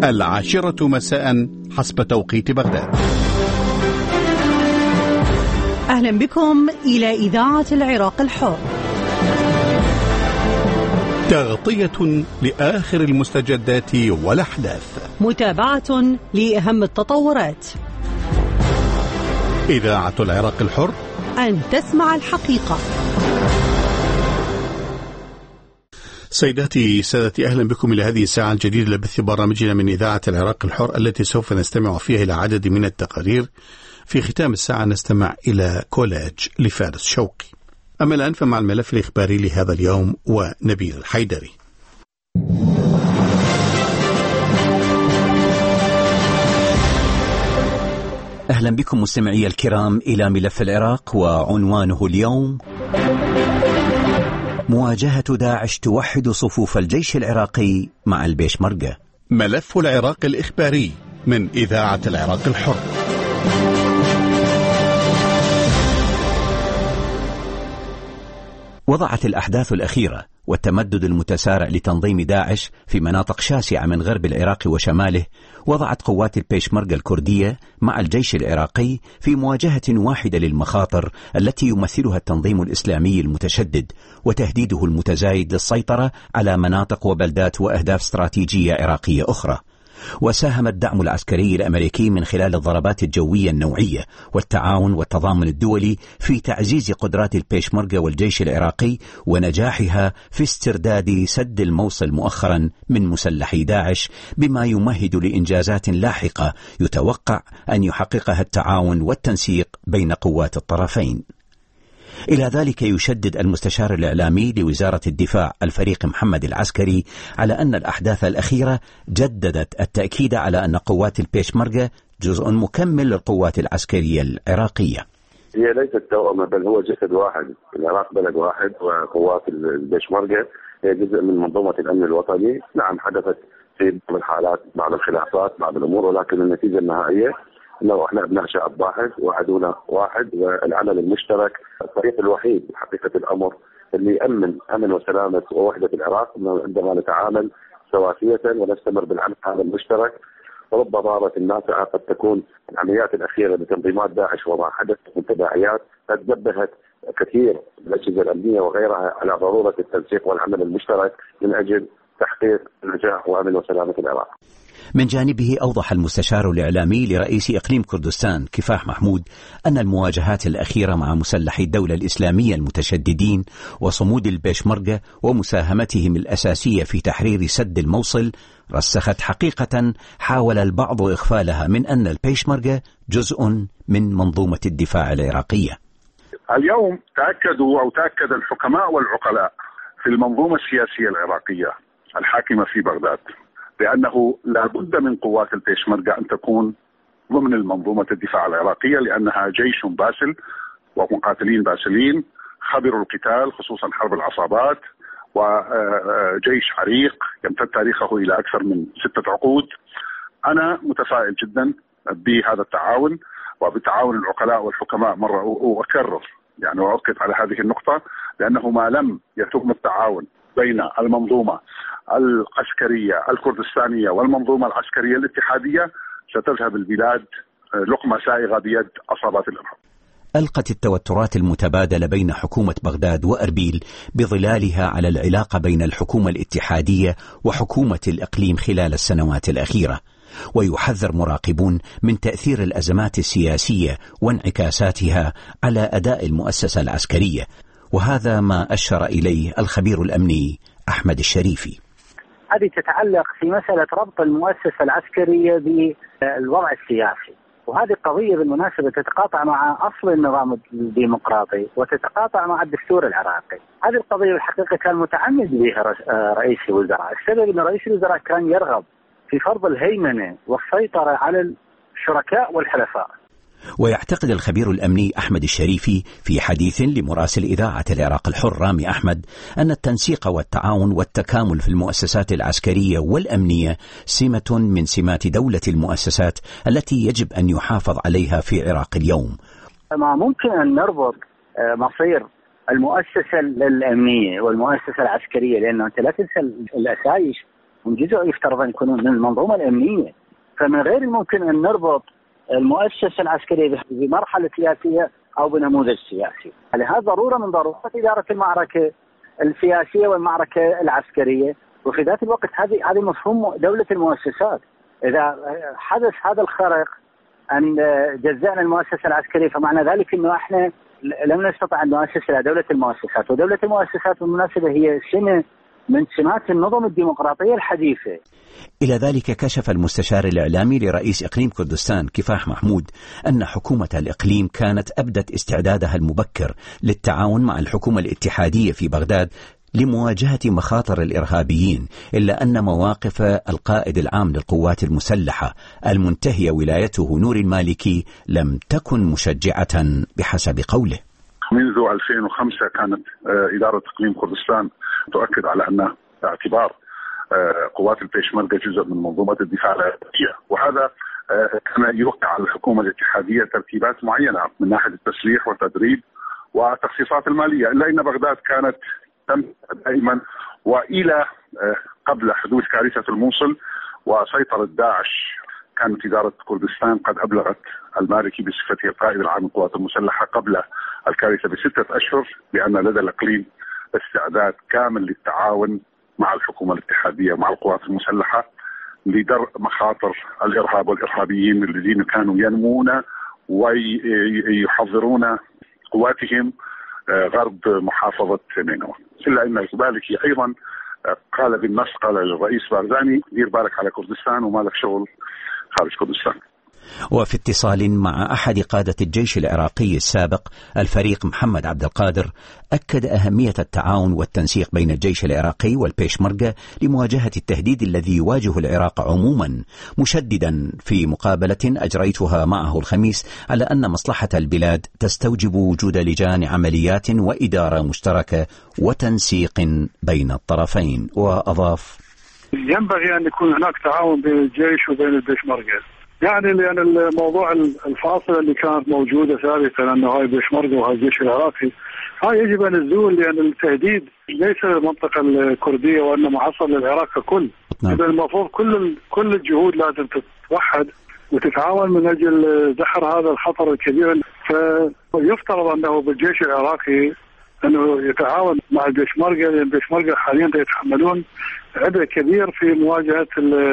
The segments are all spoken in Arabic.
10 مساء حسب توقيت بغداد. أهلا بكم إلى إذاعة العراق الحر، تغطية لآخر المستجدات والأحداث، متابعة لأهم التطورات. إذاعة العراق الحر، أن تسمع الحقيقة. سيداتي سادتي، أهلا بكم إلى هذه الساعة الجديدة لبث برامجنا من إذاعة العراق الحر، التي سوف نستمع فيها إلى عدد من التقارير. في ختام الساعة نستمع إلى كولاج لفارس شوقي. أما الآن فمع الملف الإخباري لهذا اليوم ونبيل الحيدري. أهلا بكم مستمعي الكرام إلى ملف العراق، وعنوانه اليوم: مواجهة داعش توحد صفوف الجيش العراقي مع البيشمركة. ملف العراق الإخباري من إذاعة العراق الحر. وضعت الأحداث الأخيرة والتمدد المتسارع لتنظيم داعش في مناطق شاسعة من غرب العراق وشماله، وضعت قوات البيشمركة الكردية مع الجيش العراقي في مواجهة واحدة للمخاطر التي يمثلها التنظيم الإسلامي المتشدد وتهديده المتزايد للسيطرة على مناطق وبلدات وأهداف استراتيجية عراقية أخرى. وساهم الدعم العسكري الأمريكي من خلال الضربات الجوية النوعية والتعاون والتضامن الدولي في تعزيز قدرات البيشمركة والجيش العراقي ونجاحها في استرداد سد الموصل مؤخرا من مسلحي داعش، بما يمهد لإنجازات لاحقة يتوقع أن يحققها التعاون والتنسيق بين قوات الطرفين. إلى ذلك يشدد المستشار الإعلامي لوزارة الدفاع الفريق محمد العسكري على أن الأحداث الأخيرة جددت التأكيد على أن قوات البيشمركة جزء مكمل للقوات العسكرية العراقية. هي ليست توأمة، بل هو جسد واحد. العراق بلد واحد، وقوات البيشمركة هي جزء من منظومة الأمن الوطني. نعم، حدثت في بعض الحالات بعض الخلافات بعض الأمور، ولكن النتيجة النهائية لو احنا ابناء شعب واحد وعدونا واحد، والعمل المشترك الطريق الوحيد حقيقة الأمر اللي يأمن أمن وسلامة ووحدة العراق، عندما نتعامل سواسية ونستمر بالعمل هذا المشترك. ورب ضارة النافعة قد تكون العمليات الأخيرة لتنظيمات داعش وما حدث من تداعيات قد نبهت كثير من الأجهزة الأمنية وغيرها على ضرورة التنسيق والعمل المشترك من أجل تحقيق النجاح وأمن وسلامة العراق. من جانبه أوضح المستشار الإعلامي لرئيس إقليم كردستان كفاح محمود أن المواجهات الأخيرة مع مسلحي الدولة الإسلامية المتشددين وصمود البيشمركة ومساهمتهم الأساسية في تحرير سد الموصل رسخت حقيقة حاول البعض إغفالها من أن البيشمركة جزء من منظومة الدفاع العراقية. اليوم تأكد الحكماء والعقلاء في المنظومة السياسية العراقية الحاكمة في بغداد لأنه لا بد من قوات البيشمركة أن تكون ضمن المنظومة الدفاع العراقية، لأنها جيش باسل ومقاتلين باسلين خبروا القتال، خصوصا حرب العصابات، وجيش عريق يمتد تاريخه إلى أكثر من 6 عقود. أنا متفائل جدا بهذا التعاون وبتعاون العقلاء والحكماء مرة وأكرر يعني وأؤكد على هذه النقطة، لأنه ما لم يتم التعاون بين المنظومة العسكرية الكردستانية والمنظومة العسكرية الاتحادية ستذهب البلاد لقمة سائغة بيد عصابات الإرهاب. ألقت التوترات المتبادلة بين حكومة بغداد وأربيل بظلالها على العلاقة بين الحكومة الاتحادية وحكومة الإقليم خلال السنوات الأخيرة، ويحذر مراقبون من تأثير الأزمات السياسية وانعكاساتها على أداء المؤسسة العسكرية، وهذا ما أشار إليه الخبير الأمني أحمد الشريفي. هذه تتعلق في مسألة ربط المؤسسة العسكرية بالوضع السياسي، وهذه قضية بالمناسبة تتقاطع مع أصل النظام الديمقراطي وتتقاطع مع الدستور العراقي. هذه القضية الحقيقة كان متعمد بها رئيس الوزراء. السبب أن رئيس الوزراء كان يرغب في فرض الهيمنة والسيطرة على الشركاء والحلفاء. ويعتقد الخبير الأمني أحمد الشريفي في حديث لمراسل إذاعة العراق الحر رامي أحمد أن التنسيق والتعاون والتكامل في المؤسسات العسكرية والأمنية سمة من سمات دولة المؤسسات التي يجب أن يحافظ عليها في العراق اليوم. ما ممكن أن نربط مصير المؤسسة الأمنية والمؤسسة العسكرية، لأنه أنت لا تنسى الأسايش من جزء يفترض أن يكونون من المنظومة الأمنية. فمن غير الممكن أن نربط المؤسسة العسكرية بمرحلة سياسية أو بنموذج سياسي. لهذا ضرورة من ضرورات إدارة المعركة السياسية والمعركة العسكرية، وفي ذات الوقت هذه مفهوم دولة المؤسسات. إذا حدث هذا الخرق أن جزأنا المؤسسة العسكرية، فمعنى ذلك أنه احنا لم نستطع أن نؤسس إلى دولة المؤسسات، ودولة المؤسسات بالمناسبة هي سمة من سمات النظم الديمقراطية الحديثة. إلى ذلك كشف المستشار الإعلامي لرئيس إقليم كردستان كفاح محمود أن حكومة الإقليم كانت أبدت استعدادها المبكر للتعاون مع الحكومة الاتحادية في بغداد لمواجهة مخاطر الإرهابيين، إلا أن مواقف القائد العام للقوات المسلحة المنتهية ولايته نور المالكي لم تكن مشجعة بحسب قوله. منذ 2005 كانت إدارة إقليم كردستان تؤكد على أن اعتبار قوات البيشمركة جزء من منظومة الدفاع العراقية، وهذا كان يوقع على الحكومة الاتحادية ترتيبات معينة من ناحية التسليح والتدريب والتخصيصات المالية، إلا أن بغداد كانت دائما وإلى قبل حدوث كارثة الموصل وسيطرة داعش كانت إدارة كردستان قد أبلغت المالكي بصفته القائد العام للقوات المسلحة قبل الكارثة ب6 أشهر بأن لدى الإقليم استعداد كامل للتعاون مع الحكومة الاتحادية ومع القوات المسلحة لدرء مخاطر الإرهاب والإرهابيين الذين كانوا ينمون ويحضرون قواتهم غرب محافظة نينوى. إلا أن المالكي أيضا قال بالنص، قال للرئيس بارزاني دير بالك على كردستان وما لك شغل خارج كردستان. وفي اتصال مع أحد قادة الجيش العراقي السابق الفريق محمد عبد القادر، أكد أهمية التعاون والتنسيق بين الجيش العراقي والبيشمركة لمواجهة التهديد الذي يواجه العراق عموما، مشددا في مقابلة أجريتها معه الخميس على أن مصلحة البلاد تستوجب وجود لجان عمليات وإدارة مشتركة وتنسيق بين الطرفين. وأضاف: ينبغي أن يكون هناك تعاون بين الجيش وبين البيشمركة، يعني لأن الموضوع الفاصلة اللي كانت موجودة سابقا أنه هاي البيشمركة وهاي الجيش العراقي، هاي يجب أن تزول، لأن التهديد ليس للمنطقة الكردية وإنما حصل للعراق ككل. إذا المفروض كل الجهود لازم تتوحد وتتعاون من أجل دحر هذا الخطر الكبير. فيفترض أنه بالجيش العراقي أنه يتعاون مع البيشمركة، لأن البيشمركة حاليا يتحملون عبء كبير في مواجهة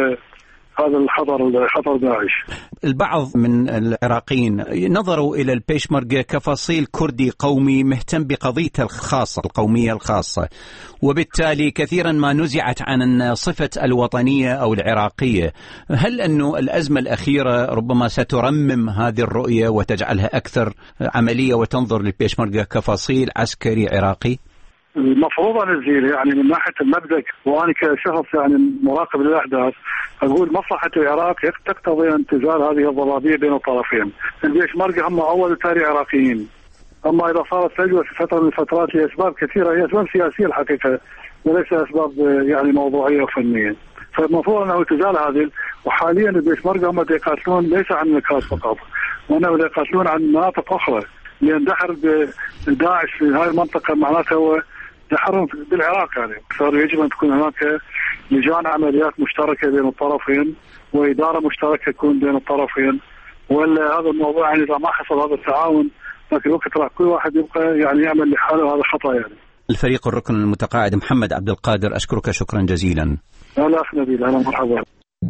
هذا خطر داعش. البعض من العراقيين نظروا إلى البيشمركة كفصيل كردي قومي مهتم بقضيته الخاصة القومية الخاصة، وبالتالي كثيرا ما نزعت عن صفة الوطنية أو العراقية. هل أنه الأزمة الأخيرة ربما سترمم هذه الرؤية وتجعلها أكثر عملية وتنظر للبيشمركة كفصيل عسكري عراقي؟ المفروض أن نزيل، يعني من ناحية المبدأ، وأنا كشخص يعني مراقب للأحداث أقول مصلحة العراق تقتضي أن تزال هذه الضبابية بين الطرفين. البيشمركة هم أول ثاني عراقيين، أما إذا صارت فجوة في فترة من الفترات لأسباب كثيرة، هي أسباب سياسية الحقيقة وليس أسباب يعني موضوعية وفنية، فالمفروض أنه تزال هذه. وحاليا البيشمركة هم يقاتلون ليس عن النكاس فقط، وأنهم يقاتلون عن مناطق أخرى، لأن دحر داعش في هذه المنطقة معناته هو دحرهم بالعراق. يعني صار يجب أن تكون هناك لجان عمليات مشتركة بين الطرفين وإدارة مشتركة تكون بين الطرفين، ولا هذا الموضوع يعني إذا ما حصل هذا التعاون لكن الوقت راح كل واحد يبقى يعني يعمل لحاله، هذا خطأ. يعني الفريق الركن المتقاعد محمد عبد القادر، أشكرك شكرا جزيلا. لا أخ نبيل، أهلا مرحبا.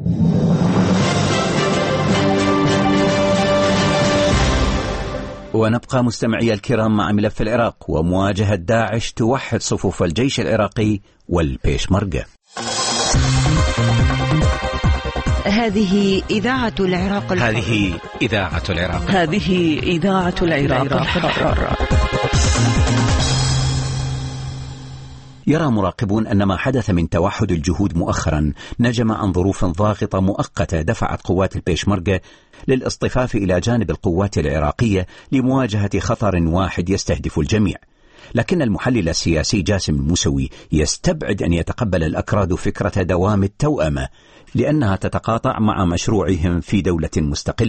ونبقى مستمعي الكرام مع ملف العراق ومواجهة داعش توحد صفوف الجيش العراقي والبيشمركة. هذه إذاعة العراق الحر. هذه إذاعة العراق. هذه إذاعة العراق الحر. يرى مراقبون أن ما حدث من توحد الجهود مؤخرا نجم عن ظروف ضاغطة مؤقتة دفعت قوات البيشمركة للاصطفاف إلى جانب القوات العراقية لمواجهة خطر واحد يستهدف الجميع. لكن المحلل السياسي جاسم الموسوي يستبعد أن يتقبل الأكراد فكرة دوام التوأمة، لأنها تتقاطع مع مشروعهم في دولة مستقلة،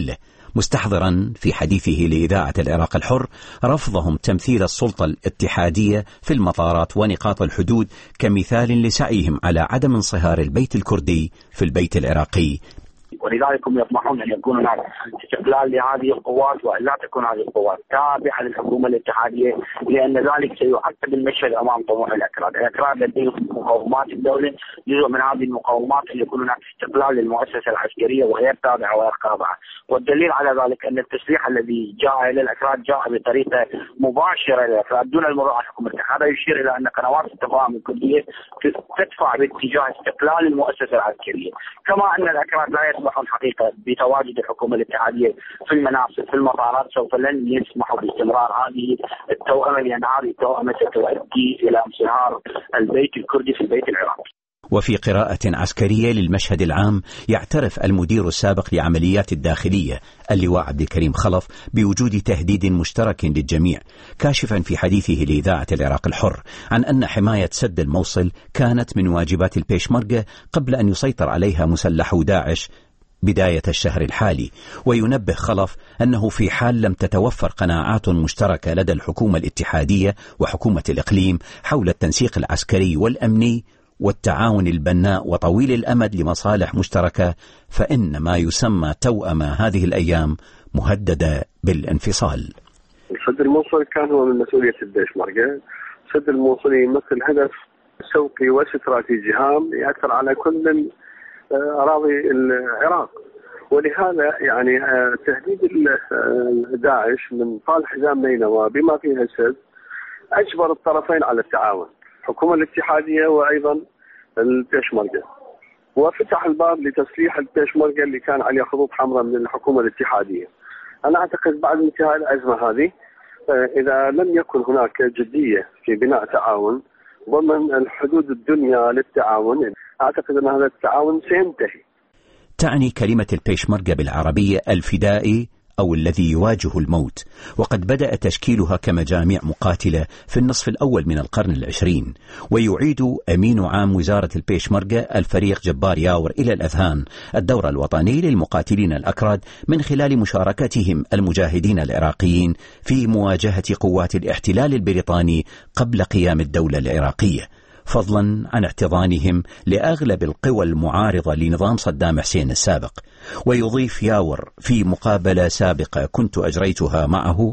مستحضرا في حديثه لإذاعة العراق الحر رفضهم تمثيل السلطة الاتحادية في المطارات ونقاط الحدود كمثال لسعيهم على عدم انصهار البيت الكردي في البيت العراقي. ولذلك هم يطمحون أن يكون هناك استقلال لهذه القوات وأن لا تكون هذه القوات تابعة للحكومة الاتحادية، لأن ذلك سيعقد المشهد أمام طموح الأكراد. الأكراد لديهم مقومات الدولة، جزء من هذه المقومات أن يكون هناك استقلال للمؤسسة العسكرية وغير تابعة وغير خاضعة. والدليل على ذلك أن التسليح الذي جاء إلى الأكراد جاء بطريقة مباشرة إلى الأكراد دون المرور على الحكومة الاتحادية. هذا يشير إلى أن قنوات التفاهم الكردية تدفع باتجاه استقلال المؤسسة العسكرية، كما أن الأكراد لا يسمحون حقيقة بتواجد الحكومة الاتحادية في المناصب في المطارات. سوف لن يسمحوا باستمرار هذه التوأمة، لأن هذه التوأمة ستؤدي إلى انصهار البيت الكردي في البيت العراقي. وفي قراءة عسكرية للمشهد العام يعترف المدير السابق لعمليات الداخلية اللواء عبد الكريم خلف بوجود تهديد مشترك للجميع، كاشفا في حديثه لإذاعة العراق الحر عن أن حماية سد الموصل كانت من واجبات البيشمركة قبل أن يسيطر عليها مسلحو داعش بداية الشهر الحالي. وينبه خلف أنه في حال لم تتوفر قناعات مشتركة لدى الحكومة الاتحادية وحكومة الإقليم حول التنسيق العسكري والأمني والتعاون البناء وطويل الأمد لمصالح مشتركة، فإن ما يسمى توأمة هذه الأيام مهددة بالانفصال. سد الموصل كان هو من مسؤولية البيشمركة. سد الموصل يمثل هدف سوقي واستراتيجي هام يأثر على كل أراضي العراق، ولهذا يعني تهديد داعش من طال حزام نينوى بما فيها السد أجبر الطرفين على التعاون، الحكومة الاتحادية وأيضا البيشمركة، وفتح الباب لتسليح البيشمركة اللي كان عليه خطوط حمراء من الحكومة الاتحادية. أنا أعتقد بعد انتهاء الأزمة هذه إذا لم يكن هناك جدية في بناء تعاون ضمن الحدود الدنيا للتعاون، أعتقد أن هذا التعاون سينتهي. تعني كلمة البيشمركة بالعربية الفدائي أو الذي يواجه الموت، وقد بدأ تشكيلها كمجاميع مقاتلة في النصف الأول من القرن العشرين. ويعيد أمين عام وزارة البيشمركة الفريق جبار ياور إلى الأذهان الدور الوطني للمقاتلين الأكراد من خلال مشاركتهم المجاهدين العراقيين في مواجهة قوات الاحتلال البريطاني قبل قيام الدولة العراقية، فضلا عن احتضانهم لأغلب القوى المعارضة لنظام صدام حسين السابق. ويضيف ياور في مقابلة سابقة كنت أجريتها معه: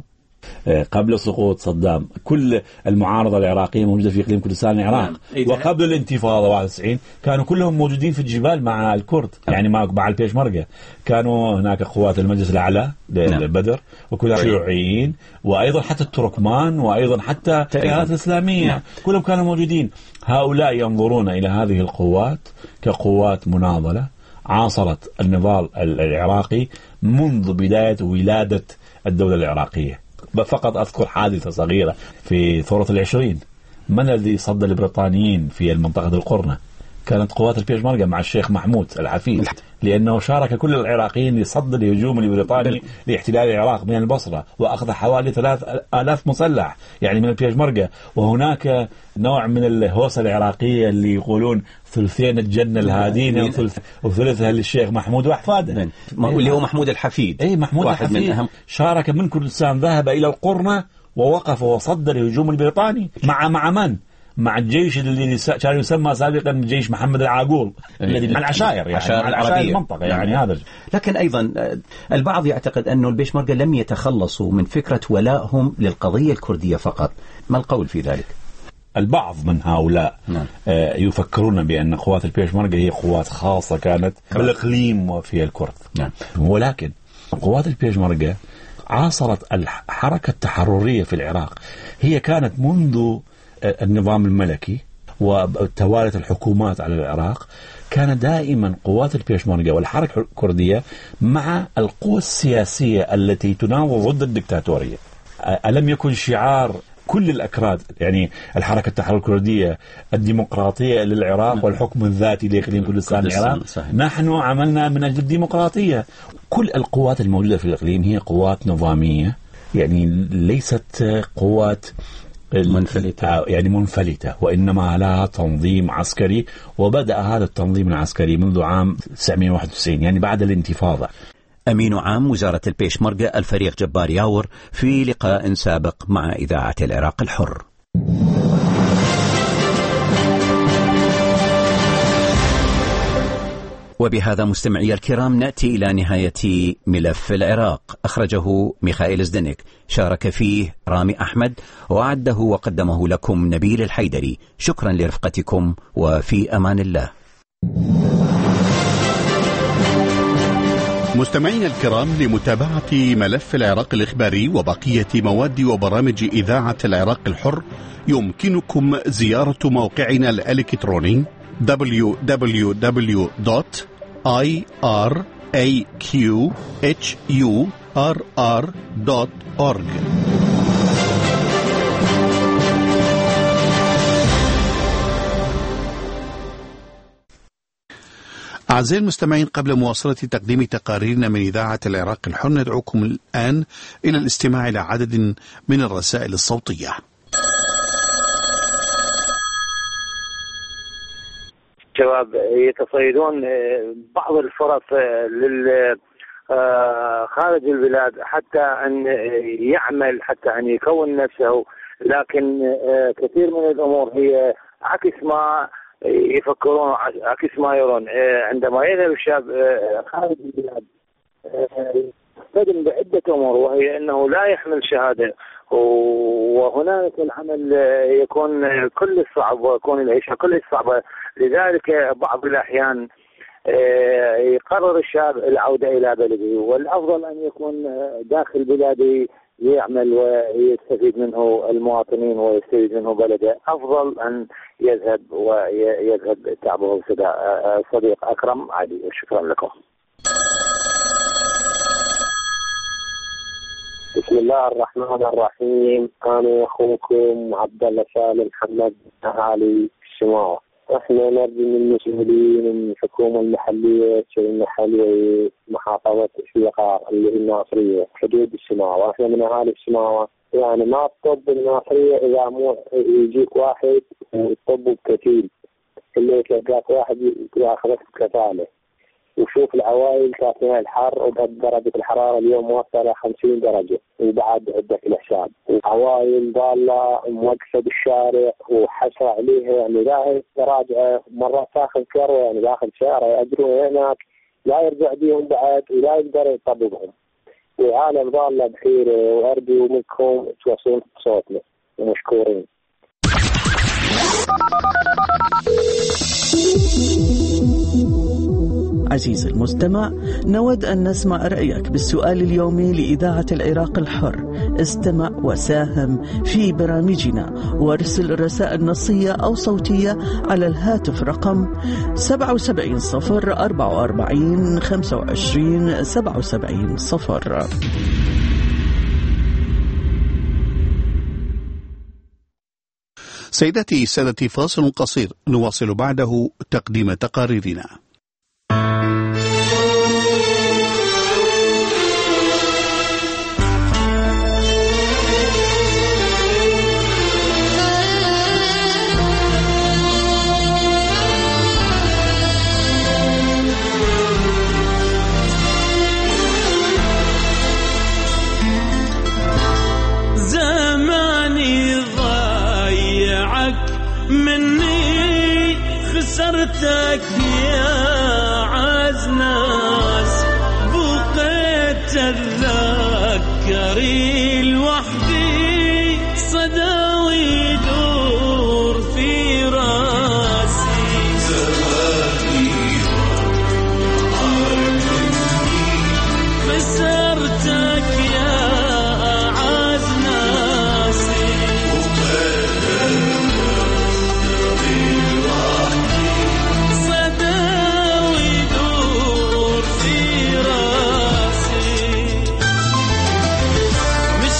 قبل سقوط صدام كل المعارضة العراقية موجودة في إقليم كردستان العراق، وقبل الانتفاضة 91 كانوا كلهم موجودين في الجبال مع الكرد، يعني مع البيشمركة. كانوا هناك قوات المجلس الأعلى للبدر وكلها شيوعيين، وأيضا حتى التركمان، وأيضا حتى التيارات الإسلامية كلهم كانوا موجودين. هؤلاء ينظرون إلى هذه القوات كقوات مناضلة عاصرت النضال العراقي منذ بداية ولادة الدولة العراقية. فقط أذكر حادثة صغيرة في ثورة العشرين. من الذي صد البريطانيين في المنطقة القرنة؟ كانت قوات البيشمركة مع الشيخ محمود العفيف، لأنه شارك كل العراقيين لصد الهجوم البريطاني لاحتلال العراق من البصرة، وأخذ حوالي 3000 مسلح يعني من البيشمركة. وهناك نوع من الهوسة العراقية اللي يقولون ثلثين الجنة الهادين وثلثها للشيخ محمود وأحفاده، اللي هو محمود الحفيد. أي محمود الحفيد شارك من كردستان، ذهب إلى القرنة ووقف وصد الهجوم البريطاني مع من؟ مع الجيش اللي كان يسمى سابقا جيش محمد العاقول الذي مع العشائر، يعني مع العشائر المنطقة يعني هذا. لكن أيضا البعض يعتقد أن البيشمركة لم يتخلصوا من فكرة ولائهم للقضية الكردية فقط. ما القول في ذلك؟ البعض من هؤلاء يفكرون بأن قوات البيشمركة هي قوات خاصة كانت بالإقليم وفي الكرد، ولكن قوات البيشمركة عاصرت الحركة التحررية في العراق. هي كانت منذ النظام الملكي وتوالت الحكومات على العراق، كان دائما قوات البيشمركة والحركة الكردية مع القوى السياسية التي تناوض ضد الدكتاتورية. ألم يكن شعار كل الأكراد، يعني الحركة التحرر الكردية، الديمقراطية للعراق والحكم الذاتي لإقليم كردستان العراق؟ نحن عملنا من أجل الديمقراطية. كل القوات الموجودة في الإقليم هي قوات نظامية، يعني ليست قوات منفلتة، وإنما لها تنظيم عسكري. وبدأ هذا التنظيم العسكري منذ عام 1991 يعني بعد الانتفاضة. أمين عام وزارة البيشمركة الفريق جبار ياور في لقاء سابق مع إذاعة العراق الحر. وبهذا مستمعي الكرام نأتي إلى نهاية ملف العراق. أخرجه ميخائيل زدنك، شارك فيه رامي أحمد، وأعده وقدمه لكم نبيل الحيدري. شكرا لرفقتكم وفي أمان الله. مستمعينا الكرام، لمتابعة ملف العراق الإخباري وبقية مواد وبرامج إذاعة العراق الحر يمكنكم زيارة موقعنا الإلكتروني www.iraqhurr.org. أعزائي المستمعين، قبل مواصلة تقديم تقاريرنا من إذاعة العراق الحر ندعوكم الآن إلى الاستماع إلى عدد من الرسائل الصوتية. شباب يتصيدون بعض الفرص خارج البلاد حتى أن يعمل، حتى أن يكون نفسه، لكن كثير من الأمور هي عكس ما يفكرون، عكس ما يرون. عندما يذهب الشاب خارج البلاد يصطدم بعدة أمور، وهي أنه لا يحمل شهادة، وهناك العمل يكون كل صعب، ويكون العيشة كل صعبة. لذلك بعض الأحيان يقرر الشاب العودة إلى بلده، والأفضل أن يكون داخل بلاده يعمل ويستفيد منه المواطنين ويستفيد منه بلده. أفضل أن يذهب تعبه صديق أكرم علي. شكرا لكم. بسم الله الرحمن الرحيم. أنا أخوكم عبد الله سالم محمد علي الشماوة. احنا نرجو من المسؤولين من الحكومة المحلية المحلية محافظة الشيقار اللي هي الناصرية حدود الشماوة. احنا من أهالي الشماوة، يعني ما الطب الناصرية إذا مو يجيك واحد ويطب بكتيل اللي تلقاك واحد ياخذك كفالة. وشوف العوائل كافيها الحر، وبدرجة الحرارة اليوم موصلة 50 درجة، وبعد عندك الحساب. وعوائل ضالة موقفة بالشارع وحسرة عليها، يعني لا راجعة مرات تاخذ كروة، يعني داخل شارع يأجرون هناك لا يرجع بيهم بعد ولا يقدر يطبقهم. وعالم ضالة بخير، وأرجو منكم توصلون صوتنا، ومشكورين. عزيزي المستمع، نود أن نسمع رأيك بالسؤال اليومي لإذاعة العراق الحر. استمع وساهم في برامجنا وارسل رسائل نصية أو صوتية على الهاتف رقم 77 044 25 27 0. سيداتي سادتي، فاصل قصير نواصل بعده تقديم تقاريرنا. خسرتك يا عزناس، بقيت أتذكري لوحدي، صدى ويدور في راسي. زماني خسرتك يا عزناسي، مش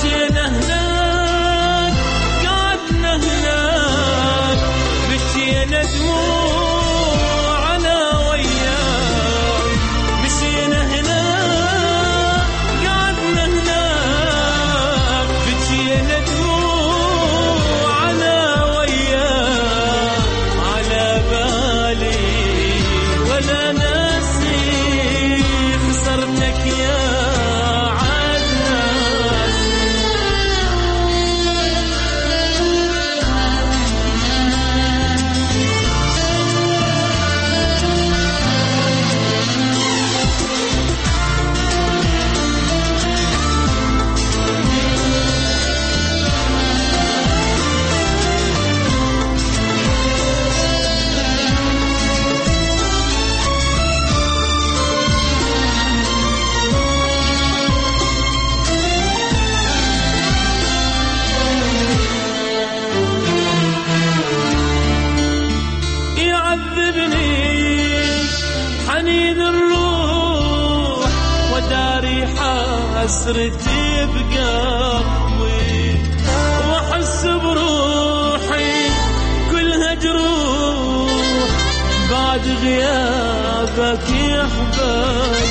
حنين الروح وداري حسرتي بقلبي واحس بروحي كلها جروح بعد غيابك يا حبايب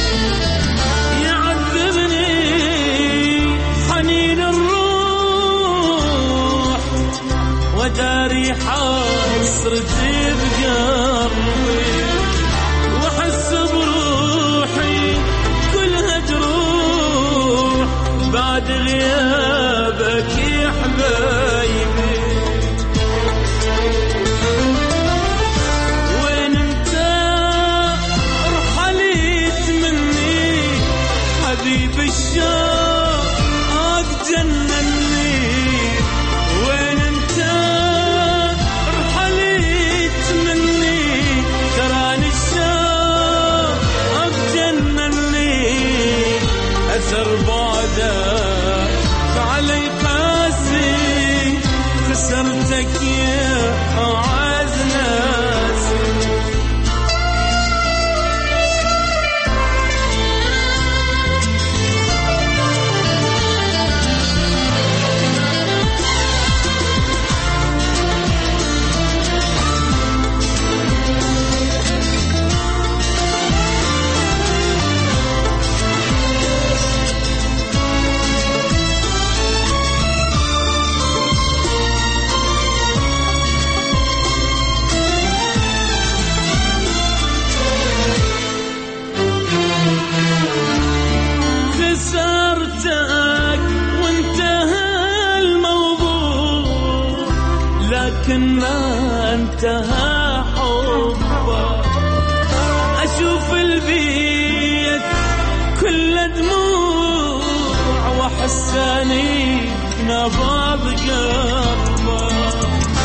يعذبني حنين الروح وداري حسرتي بقلبي واحس بروحي كلها جروح بعد غيابك يا حبايبي وين انت رحلت مني حبيب الشوق جنني وين انت رحلت مني تراني الشوق جنني أثر بعدك علي قاسي خسرتك يا أعز ناسي خسرتك وانتهى الموضوع لكن ما انتهى حبك أشوف البيت كل دموع وحساني نبض قلبك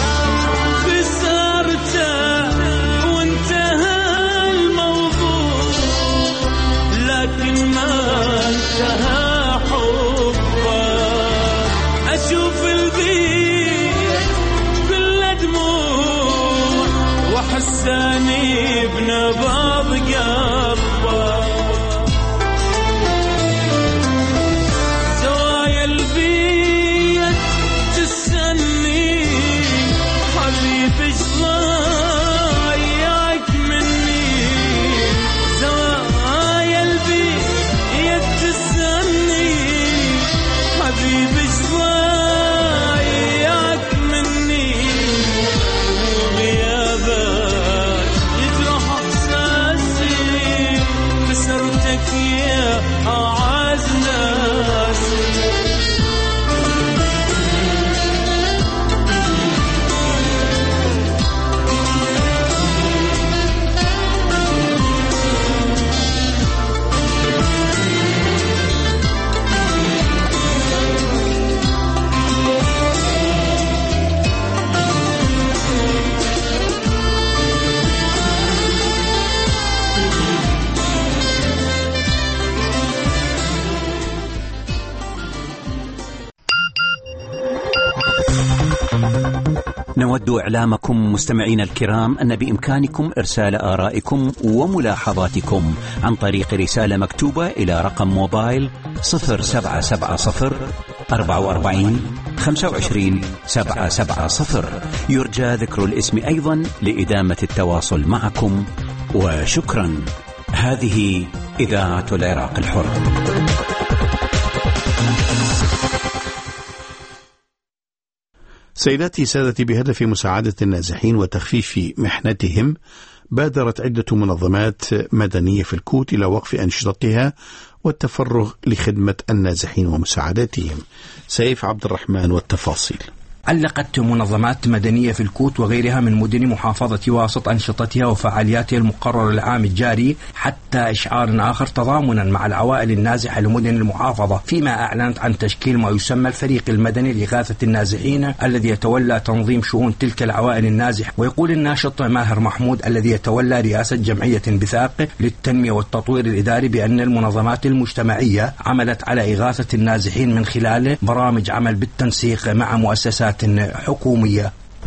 خسرتك وانتهى الموضوع لكن ما انتهى حبك أشوف البيت كل دموع وحساني بنبض قلبك زوايا البيت تستني حبيبي ضايعك مني زوايا البيت تستني حبيبي ضايعك مني وغيابك يجرح احساسي خسرتك يا اعز ناسي نود إعلامكم مستمعين الكرام أن بإمكانكم إرسال آرائكم وملاحظاتكم عن طريق رسالة مكتوبة إلى رقم موبايل 0770 44 25 770. يرجى ذكر الاسم أيضا لإدامة التواصل معكم، وشكرا. هذه إذاعة العراق الحر. سيداتي سادتي، بهدف مساعدة النازحين وتخفيف محنتهم، بادرت عدة منظمات مدنية في الكوت إلى وقف أنشطتها والتفرغ لخدمة النازحين ومساعدتهم. سيف عبد الرحمن والتفاصيل. علقت منظمات مدنية في الكوت وغيرها من مدن محافظة واسط أنشطتها وفعالياتها المقررة العام الجاري حتى إشعار آخر تضامنا مع العوائل النازحة لمدن المحافظة، فيما أعلنت عن تشكيل ما يسمى الفريق المدني لإغاثة النازحين الذي يتولى تنظيم شؤون تلك العوائل النازحة. ويقول الناشط ماهر محمود الذي يتولى رئاسة جمعية بثاق للتنمية والتطوير الإداري بأن المنظمات المجتمعية عملت على إغاثة النازحين من خلال برامج عمل بالتنسيق مع مؤسسات حكومية.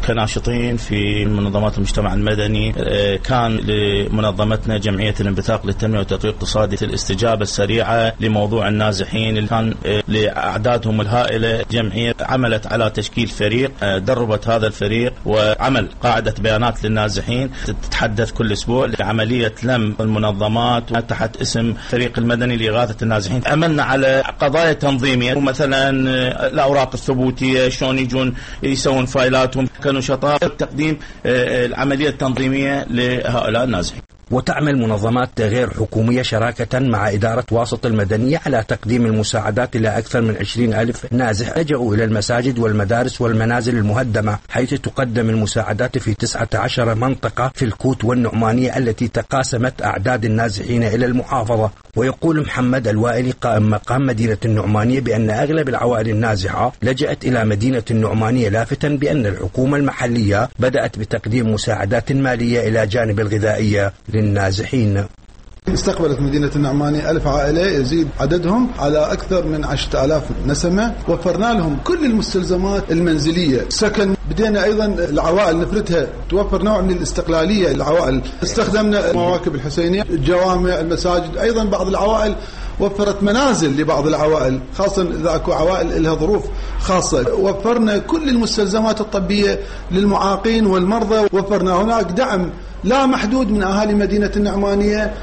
كناشطين في منظمات المجتمع المدني كان لمنظمتنا جمعية الانبثاق للتنمية والتطوير الاقتصادي الاستجابة السريعة لموضوع النازحين اللي كان لأعدادهم الهائلة. جمعية عملت على تشكيل فريق، دربت هذا الفريق وعمل قاعدة بيانات للنازحين تتحدث كل أسبوع لعملية لم المنظمات تحت اسم فريق المدني لإغاثة النازحين. عملنا على قضايا تنظيمية ومثلا الأوراق الثبوتية شلون يجون يسوون فايلاتهم كنشطاء، تقديم العملية التنظيمية لهؤلاء النازحين. وتعمل منظمات غير حكومية شراكة مع إدارة واسط المدنية على تقديم المساعدات إلى أكثر من 20,000 نازح لجأوا إلى المساجد والمدارس والمنازل المهدمة، حيث تقدم المساعدات في 19 منطقة في الكوت والنعمانية التي تقاسمت أعداد النازحين إلى المحافظة. ويقول محمد الوائلي قائم مقام مدينة النعمانية بأن أغلب العوائل النازحة لجأت إلى مدينة النعمانية، لافتا بأن الحكومة المحلية بدأت بتقديم مساعدات مالية إلى جانب الغذائية للنازحين. استقبلت مدينة النعمانية 1000 عائلة يزيد عددهم على أكثر من 10,000 نسمة. وفرنا لهم كل المستلزمات المنزلية، سكن. بدينا أيضا العوائل نفرتها، توفر نوع من الاستقلالية للعوائل. استخدمنا مواكب الحسينية، الجوامع، المساجد. أيضا بعض العوائل وفرت منازل لبعض العوائل، خاصة إذا أكو عوائل لها ظروف خاصة. وفرنا كل المستلزمات الطبية للمعاقين والمرضى. وفرنا هناك دعم لا محدود من أهالي مدينة النعمانية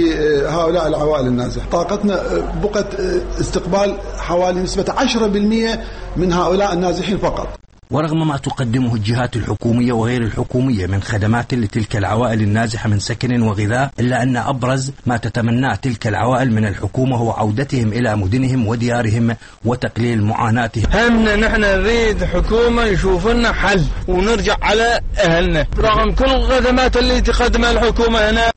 لهؤلاء العوائل النازحة. طاقتنا بقت استقبال حوالي نسبة 10% من هؤلاء النازحين فقط. ورغم ما تقدمه الجهات الحكومية وغير الحكومية من خدمات لتلك العوائل النازحة من سكن وغذاء، إلا أن أبرز ما تتمناه تلك العوائل من الحكومة هو عودتهم إلى مدنهم وديارهم وتقليل معاناتهم. همنا نحن نريد حكومة يشوف لنا حل ونرجع على أهلنا رغم كل الخدمات اللي تقدمها الحكومة هنا.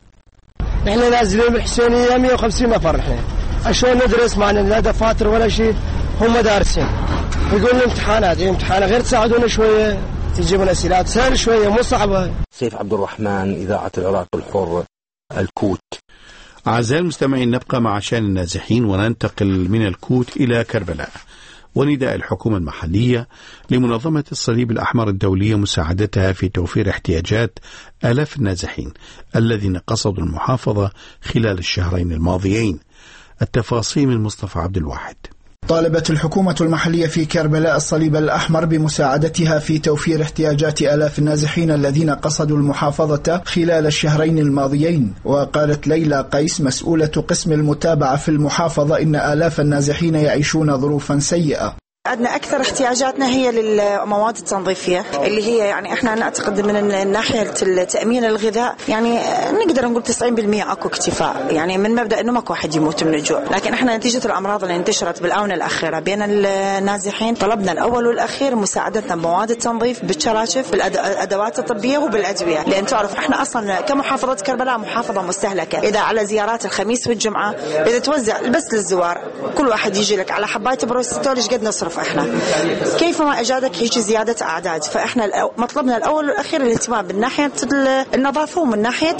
نحن نازلين بالحسينية 150 نفر، نحن عشان ندرس معنا لا دفاتر ولا شيء، هم دارسين. يقول امتحانات غير تساعدونا شوية، تجيبون أسئلات سهل شوية مو صعبة. سيف عبد الرحمن، إذاعة العراق الحر، الكوت. أعزائي المستمعين، نبقى مع شأن النازحين وننتقل من الكوت إلى كربلاء، ونداء الحكومة المحلية لمنظمة الصليب الأحمر الدولية مساعدتها في توفير احتياجات آلاف النازحين الذين قصدوا المحافظة خلال الشهرين الماضيين. التفاصيل من مصطفى عبد الواحد. طالبت الحكومة المحلية في كربلاء الصليب الأحمر بمساعدتها في توفير احتياجات آلاف النازحين الذين قصدوا المحافظة خلال الشهرين الماضيين. وقالت ليلى قيس مسؤولة قسم المتابعة في المحافظة إن آلاف النازحين يعيشون ظروفا سيئة. عندنا أكثر احتياجاتنا هي للمواد التنظيفية اللي هي يعني إحنا نعتقد من ناحية التأمين الغذاء يعني نقدر نقول 90% أكو اكتفاء، يعني من مبدأ إنه ماكو واحد يموت من الجوع. لكن إحنا نتيجة الأمراض اللي انتشرت بالآونة الأخيرة بين النازحين طلبنا الأول والأخير مساعدتنا بمواد التنظيف بالشراشف بالأدوات الطبية وبالأدوية، لأن تعرف إحنا أصلا كمحافظة كربلاء محافظة مستهلكة. إذا على زيارات الخميس والجمعة إذا توزع بس للزوار كل واحد يجي لك على حباية بروستول إيش قد نصرف احنا كيفما اجادك هيك زياده اعداد. فاحنا مطلبنا الاول والاخير الاهتمام من ناحيه النظافه ومن ناحيه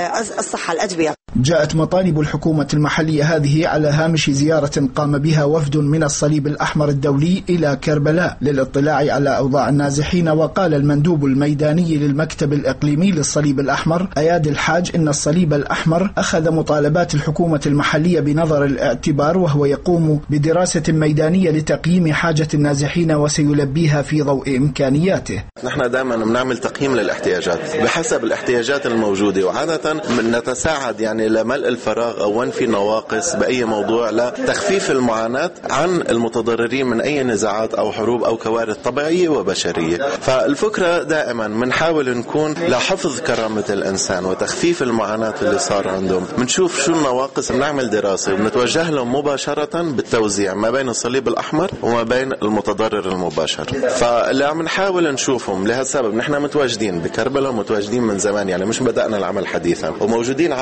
الصحه الادويه. جاءت مطالب الحكومة المحلية هذه على هامش زيارة قام بها وفد من الصليب الأحمر الدولي إلى كربلاء للاطلاع على أوضاع النازحين. وقال المندوب الميداني للمكتب الإقليمي للصليب الأحمر أياد الحاج إن الصليب الأحمر أخذ مطالبات الحكومة المحلية بنظر الاعتبار، وهو يقوم بدراسة ميدانية لتقييم حاجة النازحين وسيلبيها في ضوء إمكانياته. نحن دائما بنعمل تقييم للاحتياجات بحسب الاحتياجات الموجودة، وعادة نتساعد يعني لملء الفراغ أو وين في نواقص بأي موضوع لتخفيف المعاناة عن المتضررين من أي نزاعات أو حروب أو كوارث طبيعية وبشرية. فالفكرة دائما بنحاول نكون لحفظ كرامة الإنسان وتخفيف المعاناة اللي صار عندهم. بنشوف شو النواقص، بنعمل دراسة وبنتوجه لهم مباشرة بالتوزيع ما بين الصليب الأحمر وما بين المتضرر المباشر. فاللي عم نحاول نشوفهم لهالسبب نحن متواجدين بكربلاء ومتواجدين من زمان، يعني مش بدأنا العمل حديثا، وموجودين عادة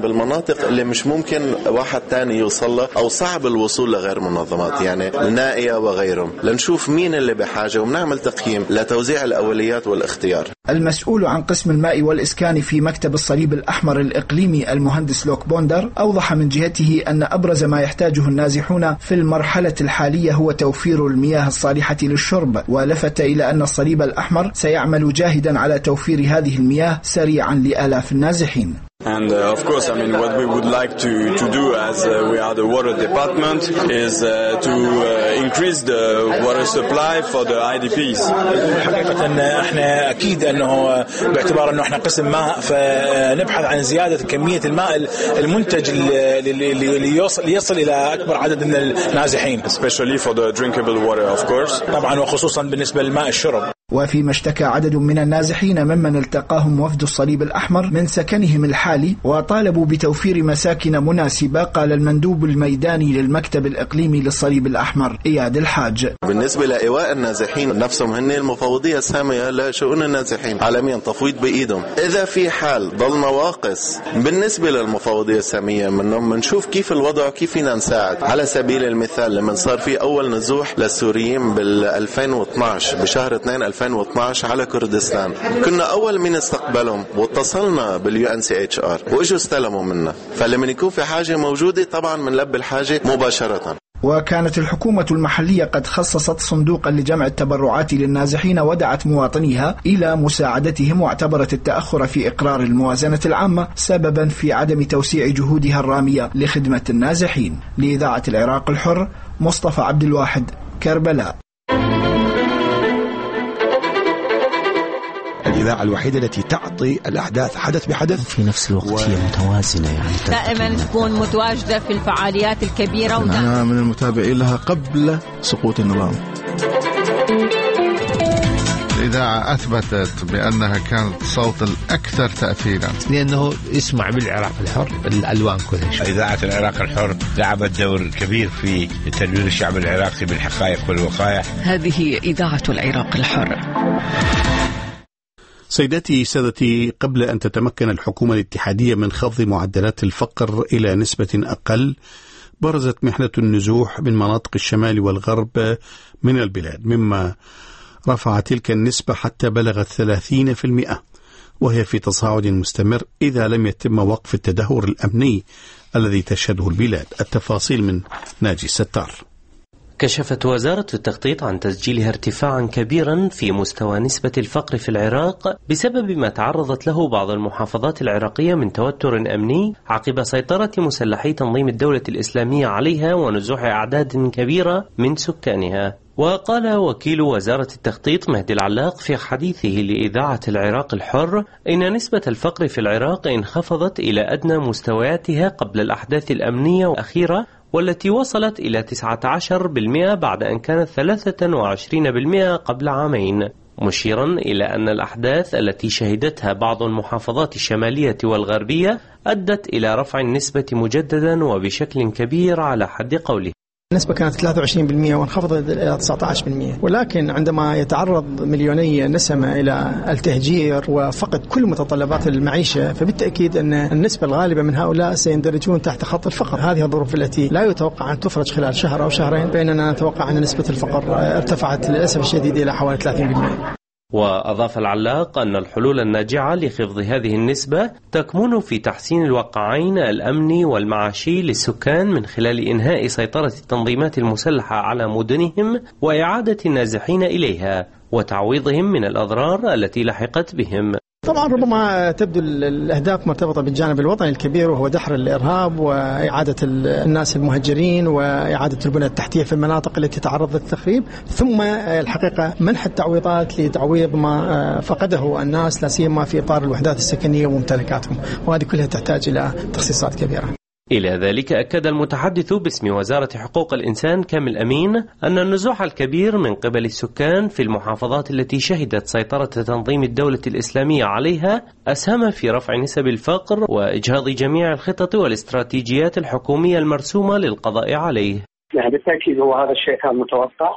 المناطق اللي مش ممكن واحد تاني يوصل أو صعب الوصول لغير منظمات، يعني نائية وغيرهم، لنشوف مين اللي بحاجة ونعمل تقييم لتوزيع الأوليات والاختيار. المسؤول عن قسم الماء والإسكان في مكتب الصليب الأحمر الإقليمي المهندس لوك بوندر أوضح من جهته أن أبرز ما يحتاجه النازحون في المرحلة الحالية هو توفير المياه الصالحة للشرب، ولفت إلى أن الصليب الأحمر سيعمل جاهدا على توفير هذه المياه سريعا لآلاف النازحين. And of course, I mean, what we would like to do as we are the water department is to increase the water supply for the IDPs. حقيقة احنا أكيد أنه باعتبار أنه احنا قسم ماء فنبحث عن زيادة كمية الماء المنتج اللي يصل إلى أكبر عدد من النازحين. Especially for the drinkable water, of course. طبعا وخصوصا بالنسبة للماء الشرب. وفيما اشتكى عدد من النازحين ممن التقاهم وفد الصليب الأحمر من سكنهم الحالي وطالبوا بتوفير مساكن مناسبة، قال المندوب الميداني للمكتب الإقليمي للصليب الأحمر إياد الحاج: بالنسبة لإيواء النازحين نفسهم هن المفوضية السامية لشؤون النازحين عالميا، تفويض بإيدهم. إذا في حال ضل نواقص بالنسبة للمفوضية السامية منهم بنشوف كيف الوضع وكيف فينا نساعد. على سبيل المثال لما صار في أول نزوح للسوريين بال2012 بشهر 2 2012 على كردستان، كنا أول من استقبلهم واتصلنا بالUNCHR وإجوا استلموا منا، فلما يكون في حاجة موجودة طبعا منلبي الحاجة مباشرة. وكانت الحكومة المحلية قد خصصت صندوقا لجمع التبرعات للنازحين ودعت مواطنيها إلى مساعدتهم، واعتبرت التأخر في إقرار الموازنة العامة سببا في عدم توسيع جهودها الرامية لخدمة النازحين. لإذاعة العراق الحر، مصطفى عبد الواحد، كربلاء. الإذاعة الوحيدة التي تعطي الأحداث حدث بحدث في نفس الوقت هي متوازنة، يعني دائما تكون متواجدة في الفعاليات الكبيرة. أنا من المتابعين لها قبل سقوط النظام. الإذاعة أثبتت بأنها كانت صوت الأكثر تأثيرا، لأنه يسمع بالعراق الحر الألوان كلها. إذاعة العراق الحر لعبت دور كبير في تدوير الشعب العراقي بالحقائق والوقائع. هذه إذاعة العراق الحر. سيداتي سادتي، قبل أن تتمكن الحكومة الاتحادية من خفض معدلات الفقر إلى نسبة أقل، برزت محنة النزوح من مناطق الشمال والغرب من البلاد، مما رفع تلك النسبة حتى بلغت 30%، وهي في تصاعد مستمر إذا لم يتم وقف التدهور الأمني الذي تشهده البلاد. التفاصيل من ناجي ستار. كشفت وزارة التخطيط عن تسجيلها ارتفاعا كبيرا في مستوى نسبة الفقر في العراق بسبب ما تعرضت له بعض المحافظات العراقية من توتر أمني عقب سيطرة مسلحي تنظيم الدولة الإسلامية عليها ونزوح أعداد كبيرة من سكانها. وقال وكيل وزارة التخطيط مهدي العلاق في حديثه لإذاعة العراق الحر إن نسبة الفقر في العراق انخفضت إلى أدنى مستوياتها قبل الأحداث الأمنية الأخيرة، والتي وصلت إلى 19% بعد أن كانت 23% قبل عامين، مشيرا إلى أن الأحداث التي شهدتها بعض المحافظات الشمالية والغربية أدت إلى رفع النسبة مجددا وبشكل كبير على حد قوله. النسبة كانت 23% وانخفضت إلى 19%، ولكن عندما يتعرض مليوني نسمة إلى التهجير وفقد كل متطلبات المعيشة، فبالتأكيد أن النسبة الغالبة من هؤلاء سيندرجون تحت خط الفقر. هذه الظروف التي لا يتوقع أن تفرج خلال شهر أو شهرين، بينما نتوقع أن نسبة الفقر ارتفعت للأسف الشديد إلى حوالي 30%. وأضاف العلاق أن الحلول الناجعة لخفض هذه النسبة تكمن في تحسين الواقعين الأمني والمعاشي للسكان من خلال إنهاء سيطرة التنظيمات المسلحة على مدنهم وإعادة النازحين إليها وتعويضهم من الأضرار التي لحقت بهم. طبعا ربما تبدو الأهداف مرتبطة بالجانب الوطني الكبير، وهو دحر الإرهاب وإعادة الناس المهجرين وإعادة البنى التحتية في المناطق التي تعرضت للتخريب، ثم الحقيقة منح التعويضات لتعويض ما فقده الناس، لا سيما في إطار الوحدات السكنية وممتلكاتهم، وهذه كلها تحتاج إلى تخصيصات كبيرة. إلى ذلك أكد المتحدث باسم وزارة حقوق الإنسان كامل أمين أن النزوح الكبير من قبل السكان في المحافظات التي شهدت سيطرة تنظيم الدولة الإسلامية عليها أسهم في رفع نسب الفقر وإجهاض جميع الخطط والاستراتيجيات الحكومية المرسومة للقضاء عليه. يعني بالتأكيد هو هذا الشيء كان متوقع،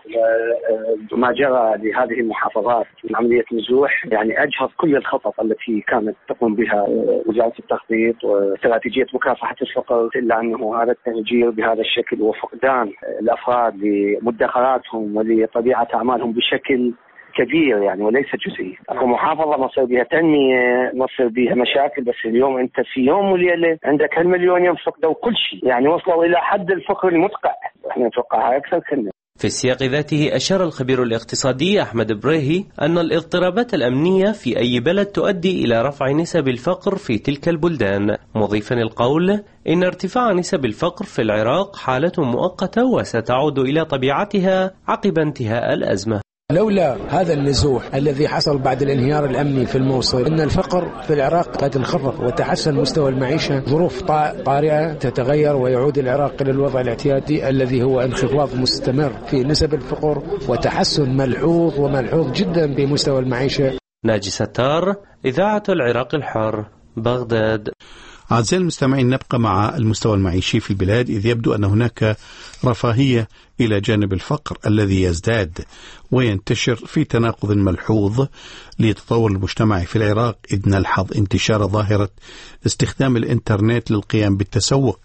وما جرى لهذه المحافظات من عملية نزوح يعني أجهض كل الخطط التي كانت تقوم بها وزارة التخطيط واستراتيجية مكافحة الفقر، إلا أنه هذا التهجير بهذا الشكل وفقدان الأفراد لمدخراتهم ولطبيعة أعمالهم بشكل كبير يعني وليس جزئي. محافظة مصر بها تنمية، مصر بها مشاكل، بس اليوم أنت في يوم وليلة عندك 1,000,000 ينفقدوا كل شيء، يعني وصلوا إلى حد الفقر المدقع، احنا نتوقعها أكثر كنا. في السياق ذاته أشار الخبير الاقتصادي أحمد بريهي أن الاضطرابات الأمنية في أي بلد تؤدي إلى رفع نسب الفقر في تلك البلدان، مضيفا القول إن ارتفاع نسب الفقر في العراق حالة مؤقتة وستعود إلى طبيعتها عقب انتهاء الأزمة. لولا هذا النزوح الذي حصل بعد الانهيار الأمني في الموصل، إن الفقر في العراق قد انخفض وتحسن مستوى المعيشة. ظروف طارئة تتغير ويعود العراق إلى الوضع الاعتيادي الذي هو انخفاض مستمر في نسب الفقر وتحسن ملحوظ جدا بمستوى المعيشة. ناجي ستار، إذاعة العراق الحر، بغداد. أعزائي المستمعين، نبقى مع المستوى المعيشي في البلاد، إذ يبدو أن هناك رفاهية إلى جانب الفقر الذي يزداد وينتشر في تناقض ملحوظ لتطور المجتمع في العراق، إذ نلحظ انتشار ظاهرة استخدام الإنترنت للقيام بالتسوق.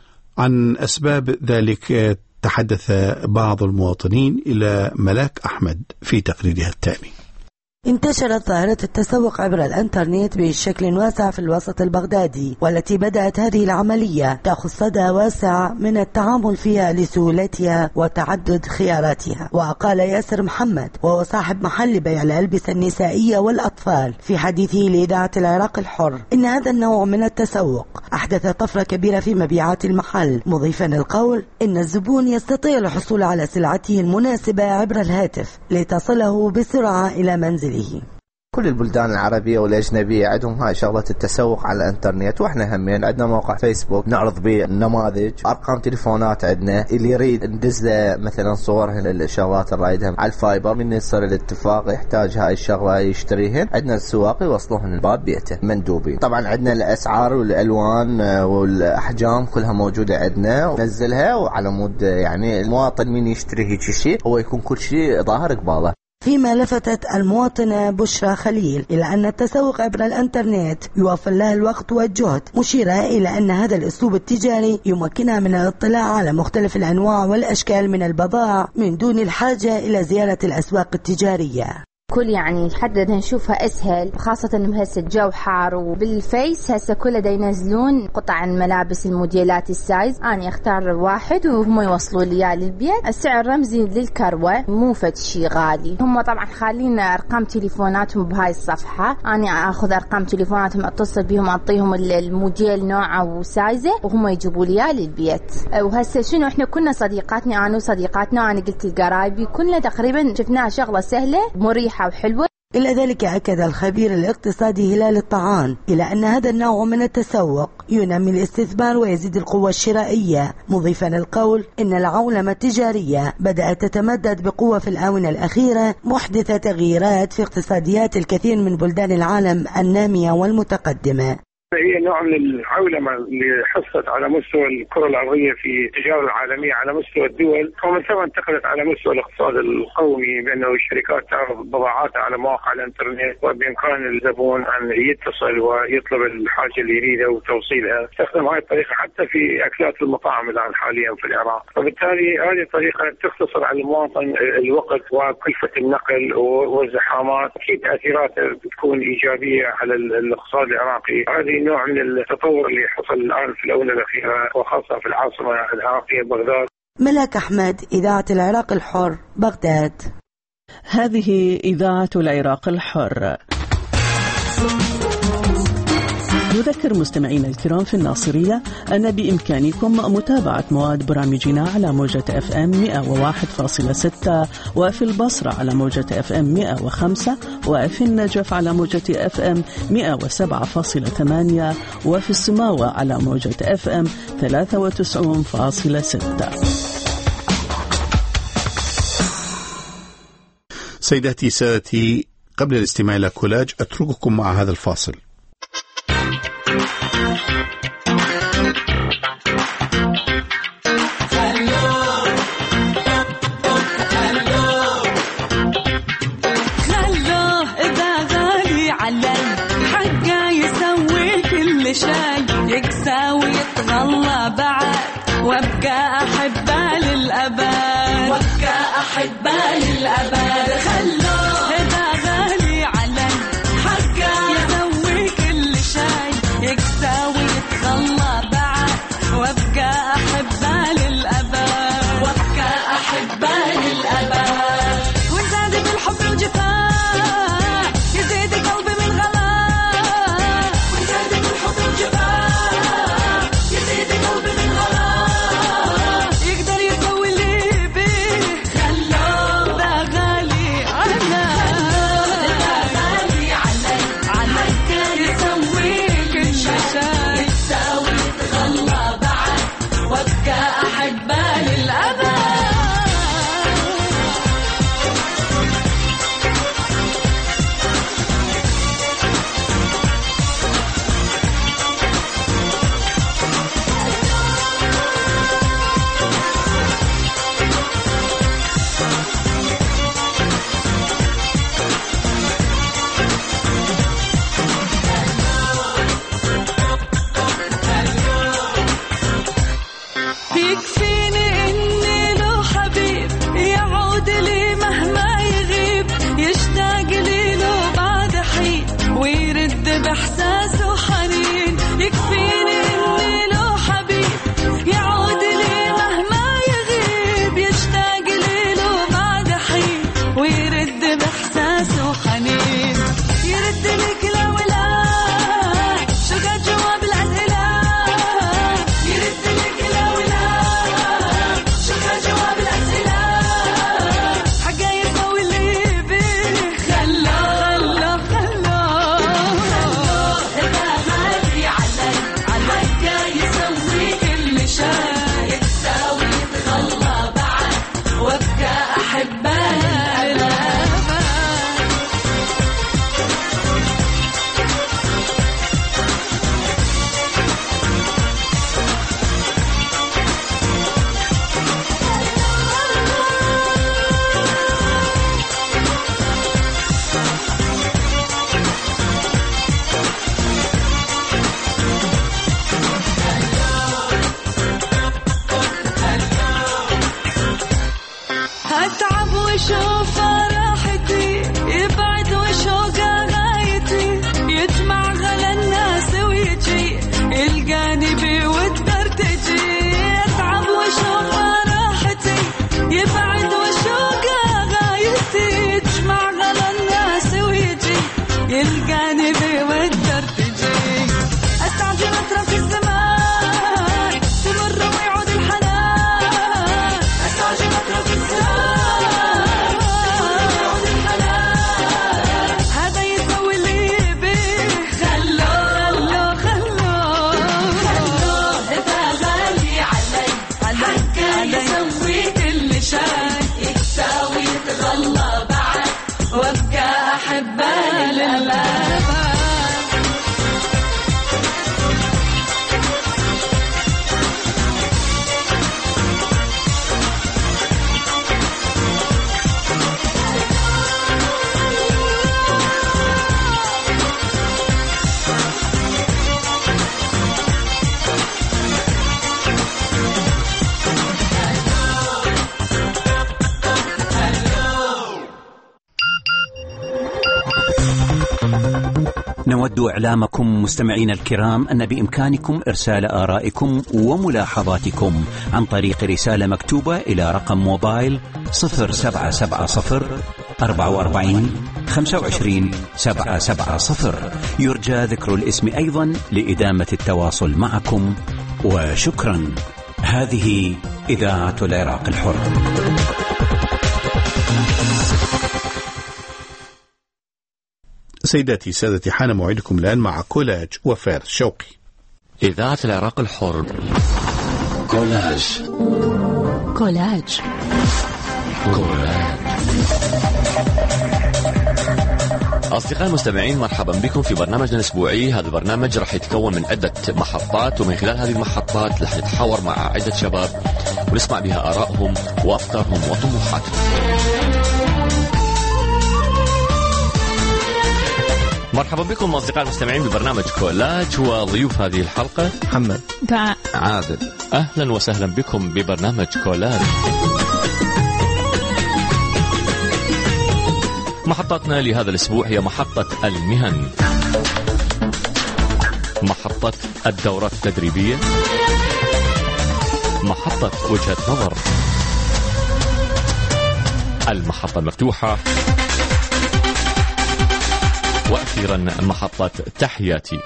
عن أسباب ذلك تحدث بعض المواطنين إلى ملاك أحمد في تقريرها التالي. انتشرت ظاهرة التسوق عبر الانترنت بشكل واسع في الوسط البغدادي، والتي بدأت هذه العملية تأخذ صدى واسع من التعامل فيها لسهولتها وتعدد خياراتها. وقال ياسر محمد وهو صاحب محل بيع الألبسة النسائية والأطفال في حديثه لإذاعة العراق الحر إن هذا النوع من التسوق أحدث طفرة كبيرة في مبيعات المحل، مضيفا القول إن الزبون يستطيع الحصول على سلعته المناسبة عبر الهاتف لتصله بسرعة إلى منزله. كل البلدان العربية والأجنبية عندهم هاي شغلة التسوق على الانترنت، واحنا همين عندنا موقع فيسبوك نعرض به النماذج، ارقام تليفونات عندنا، اللي يريد ندز له مثلا صور الشغلات اللي رايدها على الفايبر، من يصير الاتفاق يحتاج هاي الشغلة يشتريهن، عندنا السواق يوصلوهن الباب بيته مندوبين. طبعا عندنا الاسعار والالوان والاحجام كلها موجودة عندنا وننزلها، وعلى مود يعني المواطن من يشتري هيك شيء هو يكون كل شيء ظاهر قباله. فيما لفتت المواطنة بشرى خليل إلى أن التسوق عبر الانترنت يوفر لها الوقت والجهد، مشيرة إلى أن هذا الأسلوب التجاري يمكنها من الاطلاع على مختلف الأنواع والأشكال من البضائع من دون الحاجة إلى زيارة الأسواق التجارية. كل يعني نحدد نشوفها اسهل، خاصه انه هسه الجو حار، وبالفيس هسه كله دا ينزلون قطع الملابس الموديلات السايز، انا اختار واحد وهم يوصلوا لي اياه للبيت. السعر رمزي للكروه، مو فد شيء غالي. هم طبعا خالين ارقام تليفوناتهم بهاي الصفحه، انا اخذ ارقام تليفوناتهم اتصل بهم اعطيهم الموديل نوعه وسايزه وهم يجيبوا لي اياه للبيت. وهسه شنو احنا كنا صديقاتنا، انا وصديقاتنا، انا قلت لقرايبي كلنا تقريبا شفناها شغله سهله مريحه وحلوة. إلى ذلك أكد الخبير الاقتصادي هلال الطعان إلى أن هذا النوع من التسوق ينمي الاستثمار ويزيد القوة الشرائية، مضيفا القول إن العولمة التجارية بدأت تتمدد بقوة في الآونة الأخيرة، محدثة تغييرات في اقتصاديات الكثير من بلدان العالم النامية والمتقدمة. هي نوع من العولمة اللي حصلت على مستوى الكرة الأرضية في التجارة العالمية على مستوى الدول، ومن ثم انتقلت على مستوى الاقتصاد القومي، بأنه الشركات تعرض بضاعاتها على مواقع الانترنت، وبإمكان الزبون أن يتصل ويطلب الحاجة اللي يريدها وتوصيلها. استخدم هاي الطريقة حتى في أكلات المطاعم الآن حاليا في العراق، وبالتالي هذه الطريقة تختصر على المواطن الوقت وكلفة النقل والزحامات. أكيد تأثيراتها بتكون إيجابية على الاقتصاد العراقي. هذه نوع من التطور اللي حصل الآن في الآونة الأخيرة، وخاصة في العاصمة العراقية بغداد. ملاك أحمد، إذاعة العراق الحر، بغداد. هذه إذاعة العراق الحر. نذكر مستمعينا الكرام في الناصرية أن بإمكانكم متابعة مواد برامجنا على موجة FM 101.6، وفي البصرة على موجة FM 105، وفي النجف على موجة FM 107.8، وفي السماوة على موجة FM 93.6. سيداتي سادتي، قبل الاستماع إلى كولاج أترككم مع هذا الفاصل. يتغلى بعد وابقى أحبها للأبد وابقى أحبها للأبد خلوه إذا غالي علي حقه يسوي كل شي يكسى ويتغلى بعد وابقى أحبها للأبد وابقى أحبها للأبد وزاد بالحب وجفاء يزيد قلبي من غلاء وزاد بالحب وجفاء يزيد قلبي من غلاء يقدر يسوي اللي بيه خلوه ذا غالي علي ذا غالي علي يسوي كل شي يساوي يتغلى بعد وابقى أحبها للأبد يكفيني إني له حبيب يعود لي مهما يغيب يشتاق لي له بعد حين ويرد بإحساسه حنين يكفيني إني له حبيب يعود لي مهما يغيب يشتاق لي له بعد حين ويرد بإحساسه حنين يرد لي كلا ولا شقى جواب الأسئلة يرد لي كلا ولا شقى جواب الأسئلة حقا يسوي اللي بيه خلوه إذا غالي علي يسوي كل شي يساوي يتغلى بعد وابقى أحبها للأبد أتعب وشوف راحتي يبعد وشوقه غايتي يجمع غلا الناس ويجي يلقاني بود ارتجي أتعب وشوف راحتي يبعد وشوقه غايتي يجمع غلا الناس ويجي يلقاني بود ارتجي أستعجل أترك الزمان تمر ويعود الحنان أستعجل أترك الزمان تمر ويعود الحنان هذا يسوي اللي بيه خلوه إذا غالي علي حقا يسوي كل شي يساوي يتغلى بعد وابقى أحبها للأبد نود إعلامكم مستمعين الكرام أن بإمكانكم إرسال آرائكم وملاحظاتكم عن طريق رسالة مكتوبة إلى رقم موبايل 0770 44 25 770. يرجى ذكر الاسم أيضا لإدامة التواصل معكم، وشكرا. هذه إذاعة العراق الحر. سيداتي سادتي، حان موعدكم الآن مع كولاج وفارس شوقي. إذاعة العراق الحر. كولاج. كولاج. كولاج. أصدقائي المستمعين، مرحبا بكم في برنامجنا الأسبوعي. هذا البرنامج راح يتكون من عدة محطات، ومن خلال هذه المحطات راح نتحاور مع عدة شباب ونسمع بها آرائهم وأفكارهم وطموحاتهم. مرحبا بكم أصدقاء المستمعين ببرنامج كولاج، وضيوف هذه الحلقة محمد، دعاء، عادل. أهلا وسهلا بكم ببرنامج كولاج. محطتنا لهذا الأسبوع هي محطة المهن، محطة الدورات التدريبية، محطة وجهة نظر، المحطة المفتوحة، وأخيرا محطة تحياتي.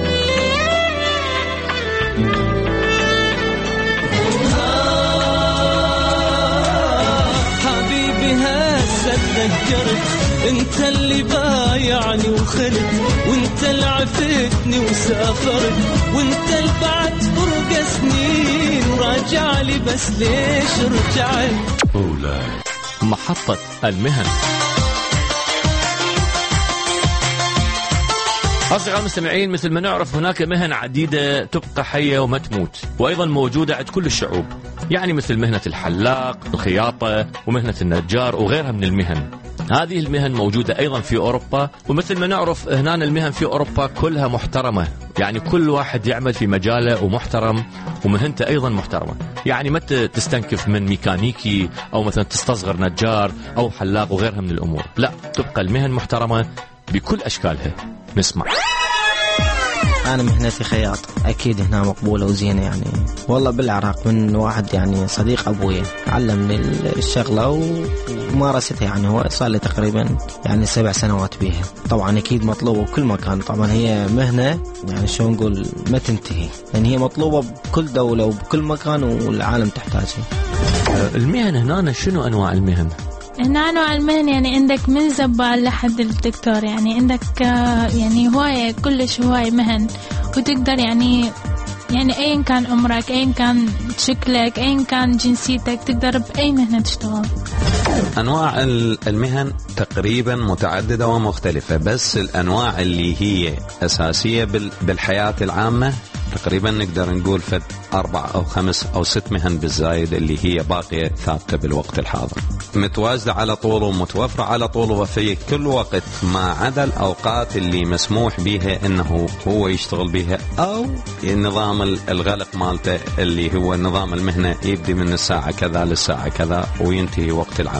حبيبي هسه تذكرت انت اللي بايعني وخلت، وانت اللي عفتني وسافرت، وانت اللي بعد فرق سنين راجع لي، بس ليش رجعت؟ محطة المهن. أصدقائي المستمعين، مثل ما نعرف هناك مهن عديدة تبقى حية وما تموت، وأيضا موجودة عند كل الشعوب، يعني مثل مهنة الحلاق، الخياطة، ومهنة النجار وغيرها من المهن. هذه المهن موجودة أيضا في أوروبا، ومثل ما نعرف هنا المهن في أوروبا كلها محترمة، يعني كل واحد يعمل في مجاله ومحترم، ومهنته أيضا محترمة. يعني ما تستنكف من ميكانيكي أو مثلا تستصغر نجار أو حلاق وغيرها من الأمور، لا، تبقى المهن محترمة بكل أشكالها. نسمع. أنا مهنتي خياط، أكيد هنا مقبولة وزينة. يعني والله بالعراق من واحد يعني صديق أبوي علمني الشغلة ومارستها، يعني هو صار لي تقريبا يعني 7 سنوات بيها. طبعا أكيد مطلوبة بكل مكان، طبعا هي مهنة يعني شو نقول ما تنتهي، يعني هي مطلوبة بكل دولة وبكل مكان والعالم تحتاجها. المهن هنا شنو أنواع المهن؟ هنا أنواع المهن يعني عندك من زبال لحد الدكتور، يعني عندك يعني هواية، كلش هواية مهن، وتقدر يعني أيا كان عمرك، أيا كان شكلك، أيا كان جنسيتك، تقدر بأي مهنة تشتغل. أنواع المهن تقريبا متعددة ومختلفة، بس الأنواع اللي هي أساسية بالحياة العامة تقريبا نقدر نقول 4 أو 5 أو 6 مهن بالزايد اللي هي باقية ثابتة بالوقت الحاضر، متواجدة على طول ومتوفرة على طول وفي كل وقت، ما عدا الأوقات اللي مسموح بها إنه هو يشتغل بها، أو النظام الغلق مالته اللي هو نظام المهنة يبدي من الساعة كذا للساعة كذا وينتهي وقت العمل.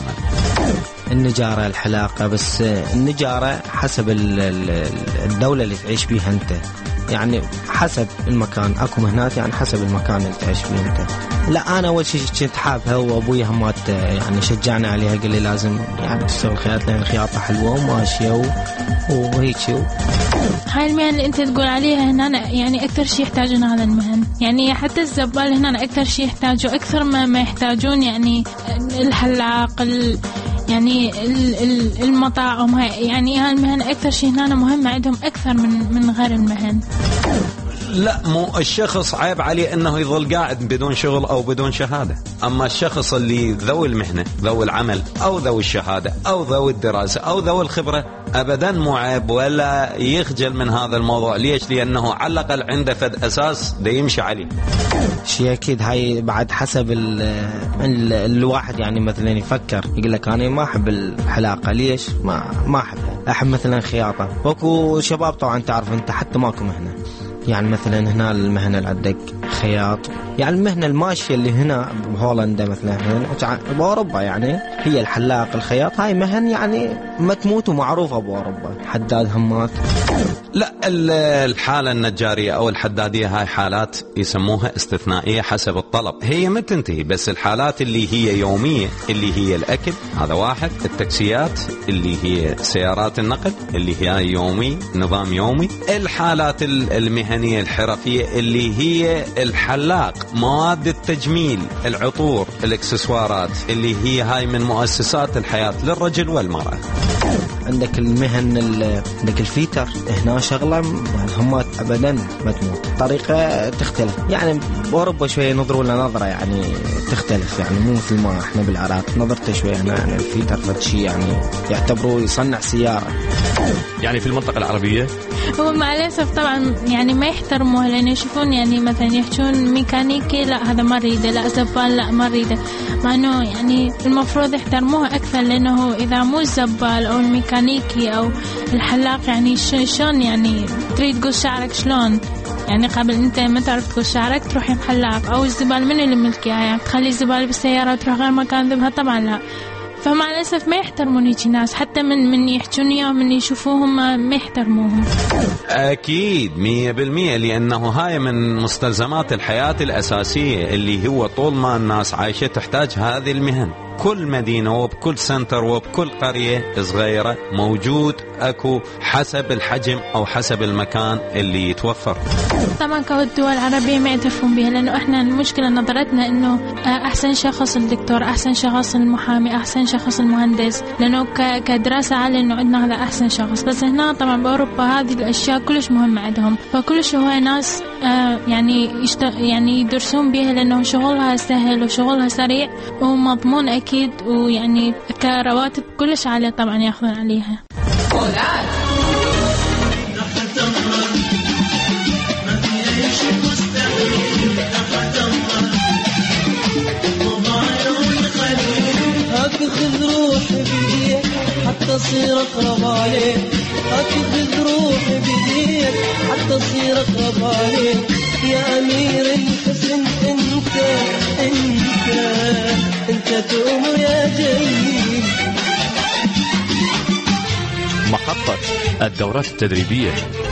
النجارة، الحلاقة، بس النجارة حسب الدولة اللي تعيش بيها أنت، يعني حسب المكان، اكو مهنات يعني حسب المكان اللي تعيش فيه انت. لا انا اول شيء كنت حابها، وابوي همات يعني شجعنا عليها، قال لي لازم يعني تشتغل خياطه لان الخياطه حلوه وماشيه وهيك. هاي المهن اللي انت تقول عليها هنا يعني اكثر شيء يحتاجون هذا المهن، يعني حتى الزبال هنا اكثر شيء يحتاجوا اكثر ما يحتاجون يعني الحلاق، يعني المطاعم، هاي يعني هالمهن اكثر شيء هنا مهمه عندهم اكثر من غير المهن. لا، مو الشخص عيب عليه انه يظل قاعد بدون شغل او بدون شهاده، اما الشخص اللي ذوي المهنه، ذوي العمل او ذوي الشهاده او ذوي الدراسه او ذوي الخبره، ابدا مو عيب ولا يخجل من هذا الموضوع. ليش؟ لانه على الاقل عنده فد اساس ده يمشي عليه. شيء اكيد هاي بعد حسب الواحد، يعني مثلا يفكر يقول لك انا ما احب الحلاقه، ليش ما احب مثلا خياطه. وكو شباب طبعا تعرف انت حتى ماكو مهنه، يعني مثلا هنا المهنة اللي عندك خياط، يعني المهنة الماشية اللي هنا بهولندا مثلا بأوروبا، يعني هي الحلاق، الخياط، هاي مهن يعني ما تموت ومعروفة بأوروبا. حداد، همات. لا، الحالة النجارية أو الحدادية هاي حالات يسموها استثنائية حسب الطلب، هي ما تنتهي. بس الحالات اللي هي يومية اللي هي الأكل، هذا واحد. التاكسيات اللي هي سيارات النقل اللي هي يومي، نظام يومي. الحالات المهنية الحرفية اللي هي الحلاق، مواد التجميل، العطور، الاكسسوارات، اللي هي هاي من مؤسسات الحياة للرجل والمرأة. عندك المهن، عندك الفيتر، هنا شغلة يعني هم أبدا ما تموت، طريقة تختلف. يعني بأوروبا شوية نظروا لنا نظرة يعني تختلف، يعني مو مثل ما احنا بالعراق نظرته شوية. هنا يعني الفيتر فتشي يعني يعتبروه يصنع سيارة. يعني في المنطقة العربية هو مع الأسف طبعا يعني ما يحترموها، لأن يشوفون يعني مثلا يحجون ميكانيكي لا هذا ما ريده، لا زبال لا ما ريده، مع أنه يعني المفروض يحترموها أكثر، لأنه إذا مو الزبال أو الميكانيكي الميكانيكي أو الحلاق، يعني شلون يعني تريد تقول شعرك شلون؟ يعني قبل أنت ما تعرف تقول شعرك تروح محلاق، أو الزبالة من اللي ملكيها، يعني تخلي الزبالة بالسيارة وتروح غير مكان ذبها، طبعا لا. فمع الأسف ما يحترمون هيك ناس، حتى من يحجون إياهم من يشوفوهم ما يحترموهم. أكيد 100%، لأنه هاي من مستلزمات الحياة الأساسية اللي هو طول ما الناس عايشة تحتاج هذه المهن. كل مدينة وبكل سنتر وبكل قرية صغيرة موجود أكو حسب الحجم أو حسب المكان اللي يتوفر. طبعا كالدول العربية ما يعترفون بها، لأنه إحنا المشكلة نظرتنا إنه أحسن شخص الدكتور، أحسن شخص المحامي، أحسن شخص المهندس، لأنه كدراسة عالية إنه عندنا هذا أحسن شخص. بس هنا طبعا بأوروبا هذه الأشياء كلش مهمة عندهم، فكلش هو ناس يعني يدرسون بها، لأنه شغلها سهل وشغلها سريع ومضمون أكيد، ويعني كرواتب كلش عالية طبعا يأخذون عليها. خذ روحي بيديك حتى أصير أقرب عليك، خذ روحي بيديك حتى أصير أقرب عليك، يا أمير الحسن أنت تؤمر يا جميل. محطة الدورات التدريبية.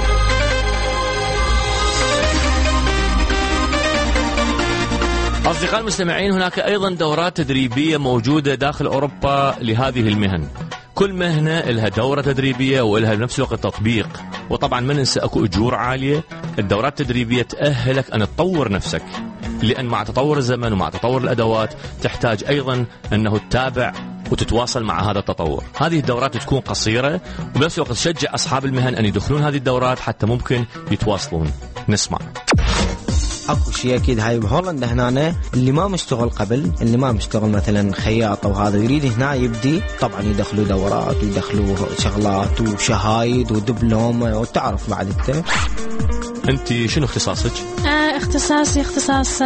أصدقائي المستمعين، هناك أيضا دورات تدريبية موجودة داخل أوروبا لهذه المهن. كل مهنة لها دورة تدريبية ولها بنفس الوقت تطبيق، وطبعا ما ننسى أكو أجور عالية. الدورات التدريبية تأهلك أن تطور نفسك، لأن مع تطور الزمن ومع تطور الأدوات تحتاج أيضا أنه تتابع وتتواصل مع هذا التطور. هذه الدورات تكون قصيرة، وبنفس الوقت تشجع أصحاب المهن أن يدخلون هذه الدورات حتى ممكن يتواصلون. نسمع. اكو شيء اكيد هاي بهولندا هنا اللي ما مشتغل قبل، اللي ما مشتغل مثلا خياط او هذا يريد هنا يبدي، طبعا يدخلوا دورات ويدخلوا شغلات وشهايد ودبلوم، وتعرف بعد انت شنو اختصاصك؟ اختصاصي اختصاص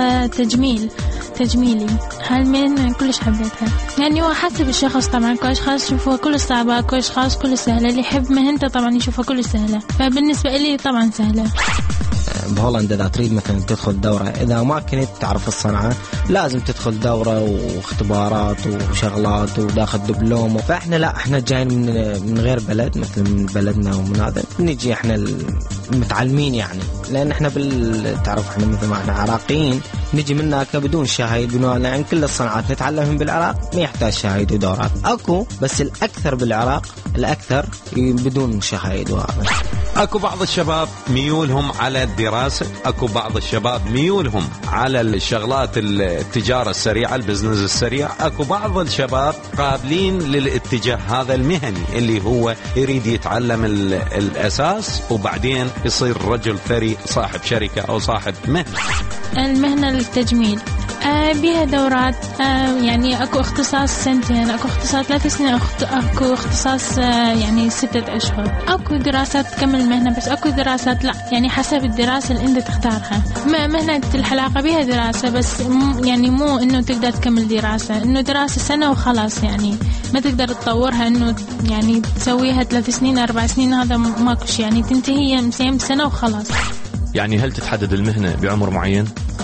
تجميلي. هالمين كلش حبيتها، يعني هو حسب الشخص طبعا. كل اشخاص يشوفوها كل صعبة، كل اشخاص كل سهلة. اللي يحب مهنته طبعا يشوفها كل سهلة، فبالنسبة لي طبعا سهلة. بهولندا إذا تريد مثلا تدخل دورة، إذا ما كنت تعرف الصنعة لازم تدخل دورة واختبارات وشغلات وداخل دبلوم. فإحنا لا، إحنا جايين من غير بلد، مثل من بلدنا ومن هذا نجي إحنا المتعلمين، يعني لأن إحنا تعرف إحنا مثل ما إحنا عراقيين نجي منك بدون شهايد، يعني كل الصناعات نتعلمهم بالعراق ما يحتاج شهايد ودورات. أكو بس الأكثر بالعراق، الأكثر بدون شهايد. وهذا أكو بعض الشباب ميولهم على الدراسة، أكو بعض الشباب ميولهم على الشغلات التجارة السريعة، البزنس السريع. أكو بعض الشباب قابلين للاتجاه هذا المهني اللي هو يريد يتعلم الأساس وبعدين يصير رجل ثري صاحب شركة أو صاحب مهنة. المهنة التجميل بها دورات، يعني أكو اختصاص 2 سنين، أكو اختصاص 3 سنين، أكو اختصاص يعني 6 أشهر. أكو دراسات تكمل المهنة، بس أكو دراسات لا، يعني حسب الدراسة اللي أنت تختارها. مهنة الحلاقة بها دراسة، بس يعني مو إنه تقدر تكمل دراسة، إنه دراسة سنة وخلاص، يعني ما تقدر تطورها إنه يعني تسويها 3 سنين 4 سنين، هذا ماكو شيء، يعني تنتهي سنة وخلاص. يعني هل تتحدد المهنة بعمر معين؟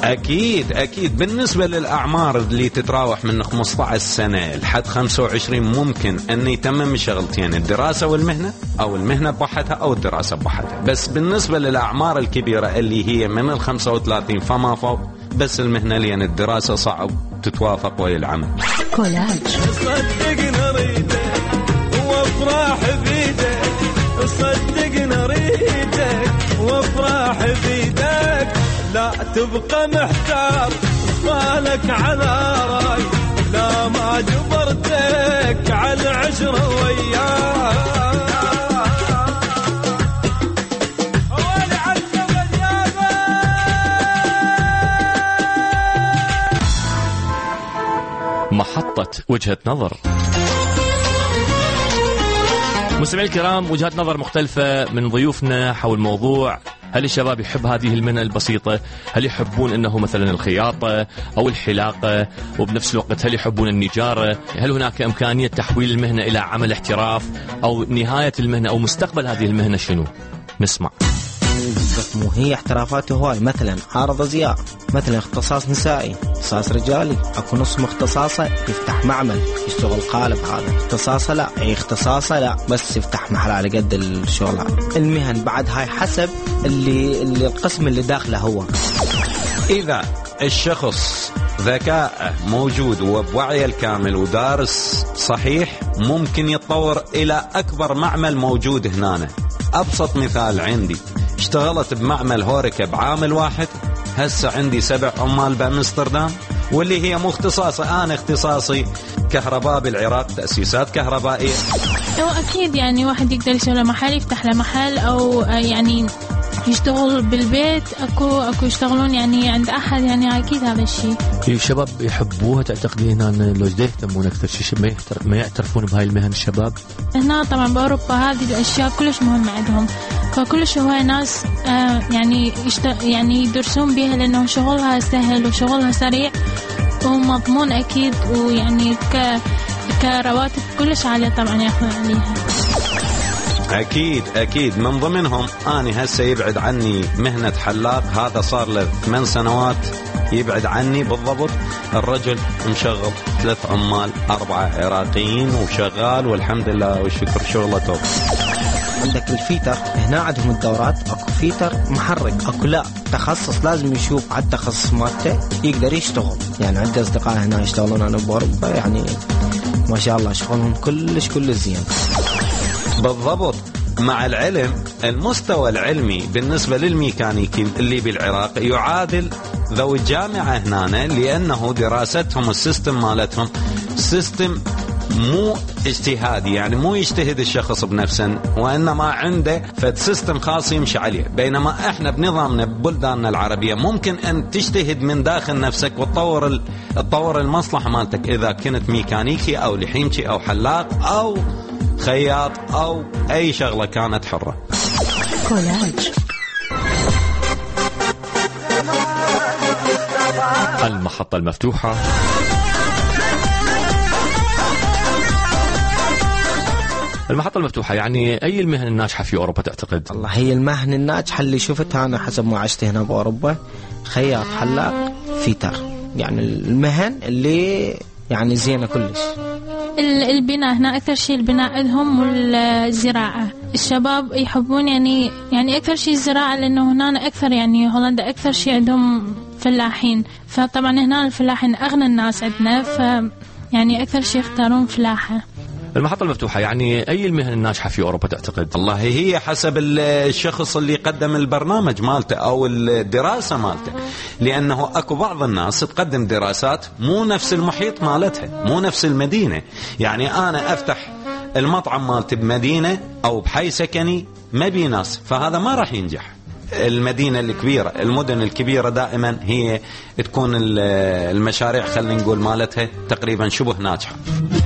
أكيد بالنسبة للأعمار اللي تتراوح من 15 سنة لحد 25 ممكن أن يتمم شغلتين، الدراسة والمهنة، أو المهنة بوحدها أو الدراسة بوحدها. بس بالنسبة للأعمار الكبيرة اللي هي من 35 فما فوق، بس المهنة لأن الدراسة صعب تتوافق ويا العمل. كولاج صدقنا ريدك وافراح بيدك، صدقنا ريدك وافراح بيدك، لا تبقى محتار بالك على راي، لا ما جبرتك على العشرة وياك. محطة وجهة نظر. مستمعي الكرام، وجهات نظر مختلفة من ضيوفنا حول موضوع هل الشباب يحب هذه المهنة البسيطة؟ هل يحبون أنه مثلا الخياطة أو الحلاقة؟ وبنفس الوقت هل يحبون النجارة؟ هل هناك إمكانية تحويل المهنة إلى عمل احتراف؟ أو نهاية المهنة أو مستقبل هذه المهنة شنو؟ نسمع. هي احترافات هواي، مثلا عارض ازياء، مثلا اختصاص نسائي، اختصاص رجالي، اكو نص مختصاصه يفتح معمل يشتغل قالب، هذا اختصاصه لا، اختصاصه لا بس يفتح محل على قد الشغل. المهن بعد هاي حسب اللي القسم اللي داخله هو. اذا الشخص ذكاء موجود وبوعيه الكامل ودارس صحيح، ممكن يتطور الى اكبر معمل موجود هنا. ابسط مثال عندي، اشتغلت بمعمل هوريكا بعامل واحد، هسه عندي 7 عمال بأمستردام، واللي هي مختصاصة. أنا اختصاصي كهرباء بالعراق، تأسيسات كهربائية. أكيد يعني واحد يقدر يسوي له محل، يفتح له محل، أو يعني يشتغل بالبيت. اكو يشتغلون يعني عند احد، يعني اكيد هذا الشيء الشباب يحبوها. تعتقدين ان لو يهتمون اكثر شيء ما يعترفون بهاي المهن الشباب هنا؟ طبعا باوروبا هذه الاشياء كلش مهمه عندهم، فكلش هو ناس يعني يدرسون بها، لانه شغلها سهل وشغلها سريع ومضمون اكيد، ويعني كرواتب كلش عاليه طبعا ياخذون عليها. أكيد من ضمنهم أنا هسه يبعد عني مهنة حلاق، هذا صار له 8 سنوات يبعد عني بالضبط. الرجل مشغل 3 عمال 4 عراقيين وشغال والحمد لله والشكر شغله توب. عندك الفيتر هنا عندهم الدورات، اكو فيتر محرك، اكو لا تخصص لازم يشوف على التخصص مالته يقدر يشتغل. يعني عندي اصدقاء هنا يشتغلون انا باوروبا، يعني ما شاء الله شغلهم كلش زين. بالضبط. مع العلم المستوى العلمي بالنسبة للميكانيكي اللي بالعراق يعادل ذوي الجامعة هنا، لأنه دراستهم السيستم مالتهم سيستم مو اجتهادي، يعني مو يجتهد الشخص بنفسه، وإنما عنده فد سيستم خاص يمشي عليه. بينما احنا بنظامنا ببلداننا العربية ممكن أن تجتهد من داخل نفسك وتطور المصلحة مالتك، إذا كنت ميكانيكي أو لحيمشي أو حلاق أو خياط أو أي شغلة كانت حرة. كولاج. المحطة المفتوحة. المحطة المفتوحة يعني أي المهن الناجحة في أوروبا تعتقد؟ والله هي المهن الناجحة اللي شفتها أنا حسب ما عشت هنا بأوروبا، خياط، حلاق، فيتر، يعني المهن اللي يعني زينة كلش. البناء هنا أكثر شيء البناء عندهم، والزراعة الشباب يحبون يعني أكثر شيء الزراعة، لأنه هنا أكثر يعني هولندا أكثر شيء عندهم فلاحين، فطبعا هنا الفلاحين أغنى الناس عندنا، يعني أكثر شيء يختارون فلاحة. المحطة المفتوحة يعني أي المهن الناجحة في أوروبا تعتقد؟ والله هي حسب الشخص اللي قدم البرنامج مالته أو الدراسة مالته، لأنه أكو بعض الناس تقدم دراسات مو نفس المحيط مالتها، مو نفس المدينة. يعني أنا أفتح المطعم مالتي بمدينة أو بحي سكني ما بي ناس، فهذا ما راح ينجح. المدينة الكبيرة، المدن الكبيرة دائما هي تكون المشاريع خلينا نقول مالتها تقريبا شبه ناجحة.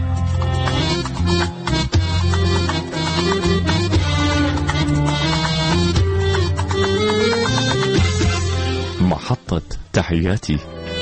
محطة تحياتي.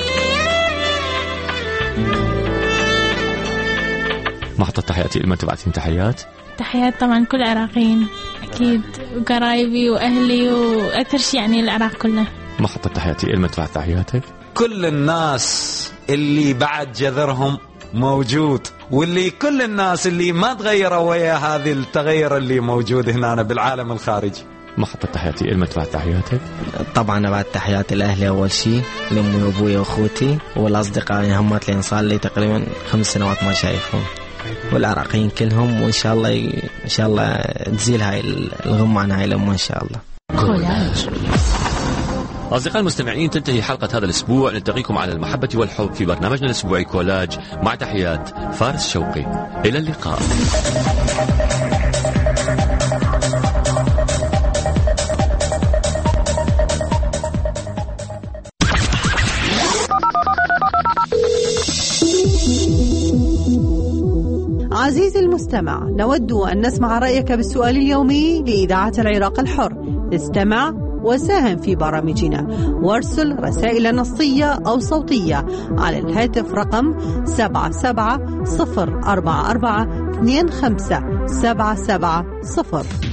محطة تحياتي، لما تبعتين تحيات طبعا كل العراقيين أكيد، وقرايبي وأهلي وأكثر شيء يعني العراق كله. محطة تحياتي، لما تبعت تحياتك كل الناس اللي بعد جذرهم موجود، واللي كل الناس اللي ما تغيروا ويا هذه التغير اللي موجود هنا بالعالم الخارجي. محطة تحياتي، لما تبعت تحياتك طبعا بعد تحياتي لأهلي أول شيء، لأمي وأبوي وأخوتي والأصدقاء هم اللي صار لي تقريبا 5 سنوات ما شايفهم، والعراقيين كلهم، وإن شاء الله تزيل هاي الغمة عن هاي الأمة إن شاء الله. كولاج. أصدقائي المستمعين، تنتهي حلقة هذا الأسبوع. نلتقيكم على المحبة والحب في برنامجنا الأسبوعي كولاج، مع تحيات فارس شوقي. إلى اللقاء. عزيزي المستمع، نود أن نسمع رأيك بالسؤال اليومي لإذاعة العراق الحر. استمع وساهم في برامجنا وارسل رسائل نصية أو صوتية على الهاتف رقم 77 044 25 770.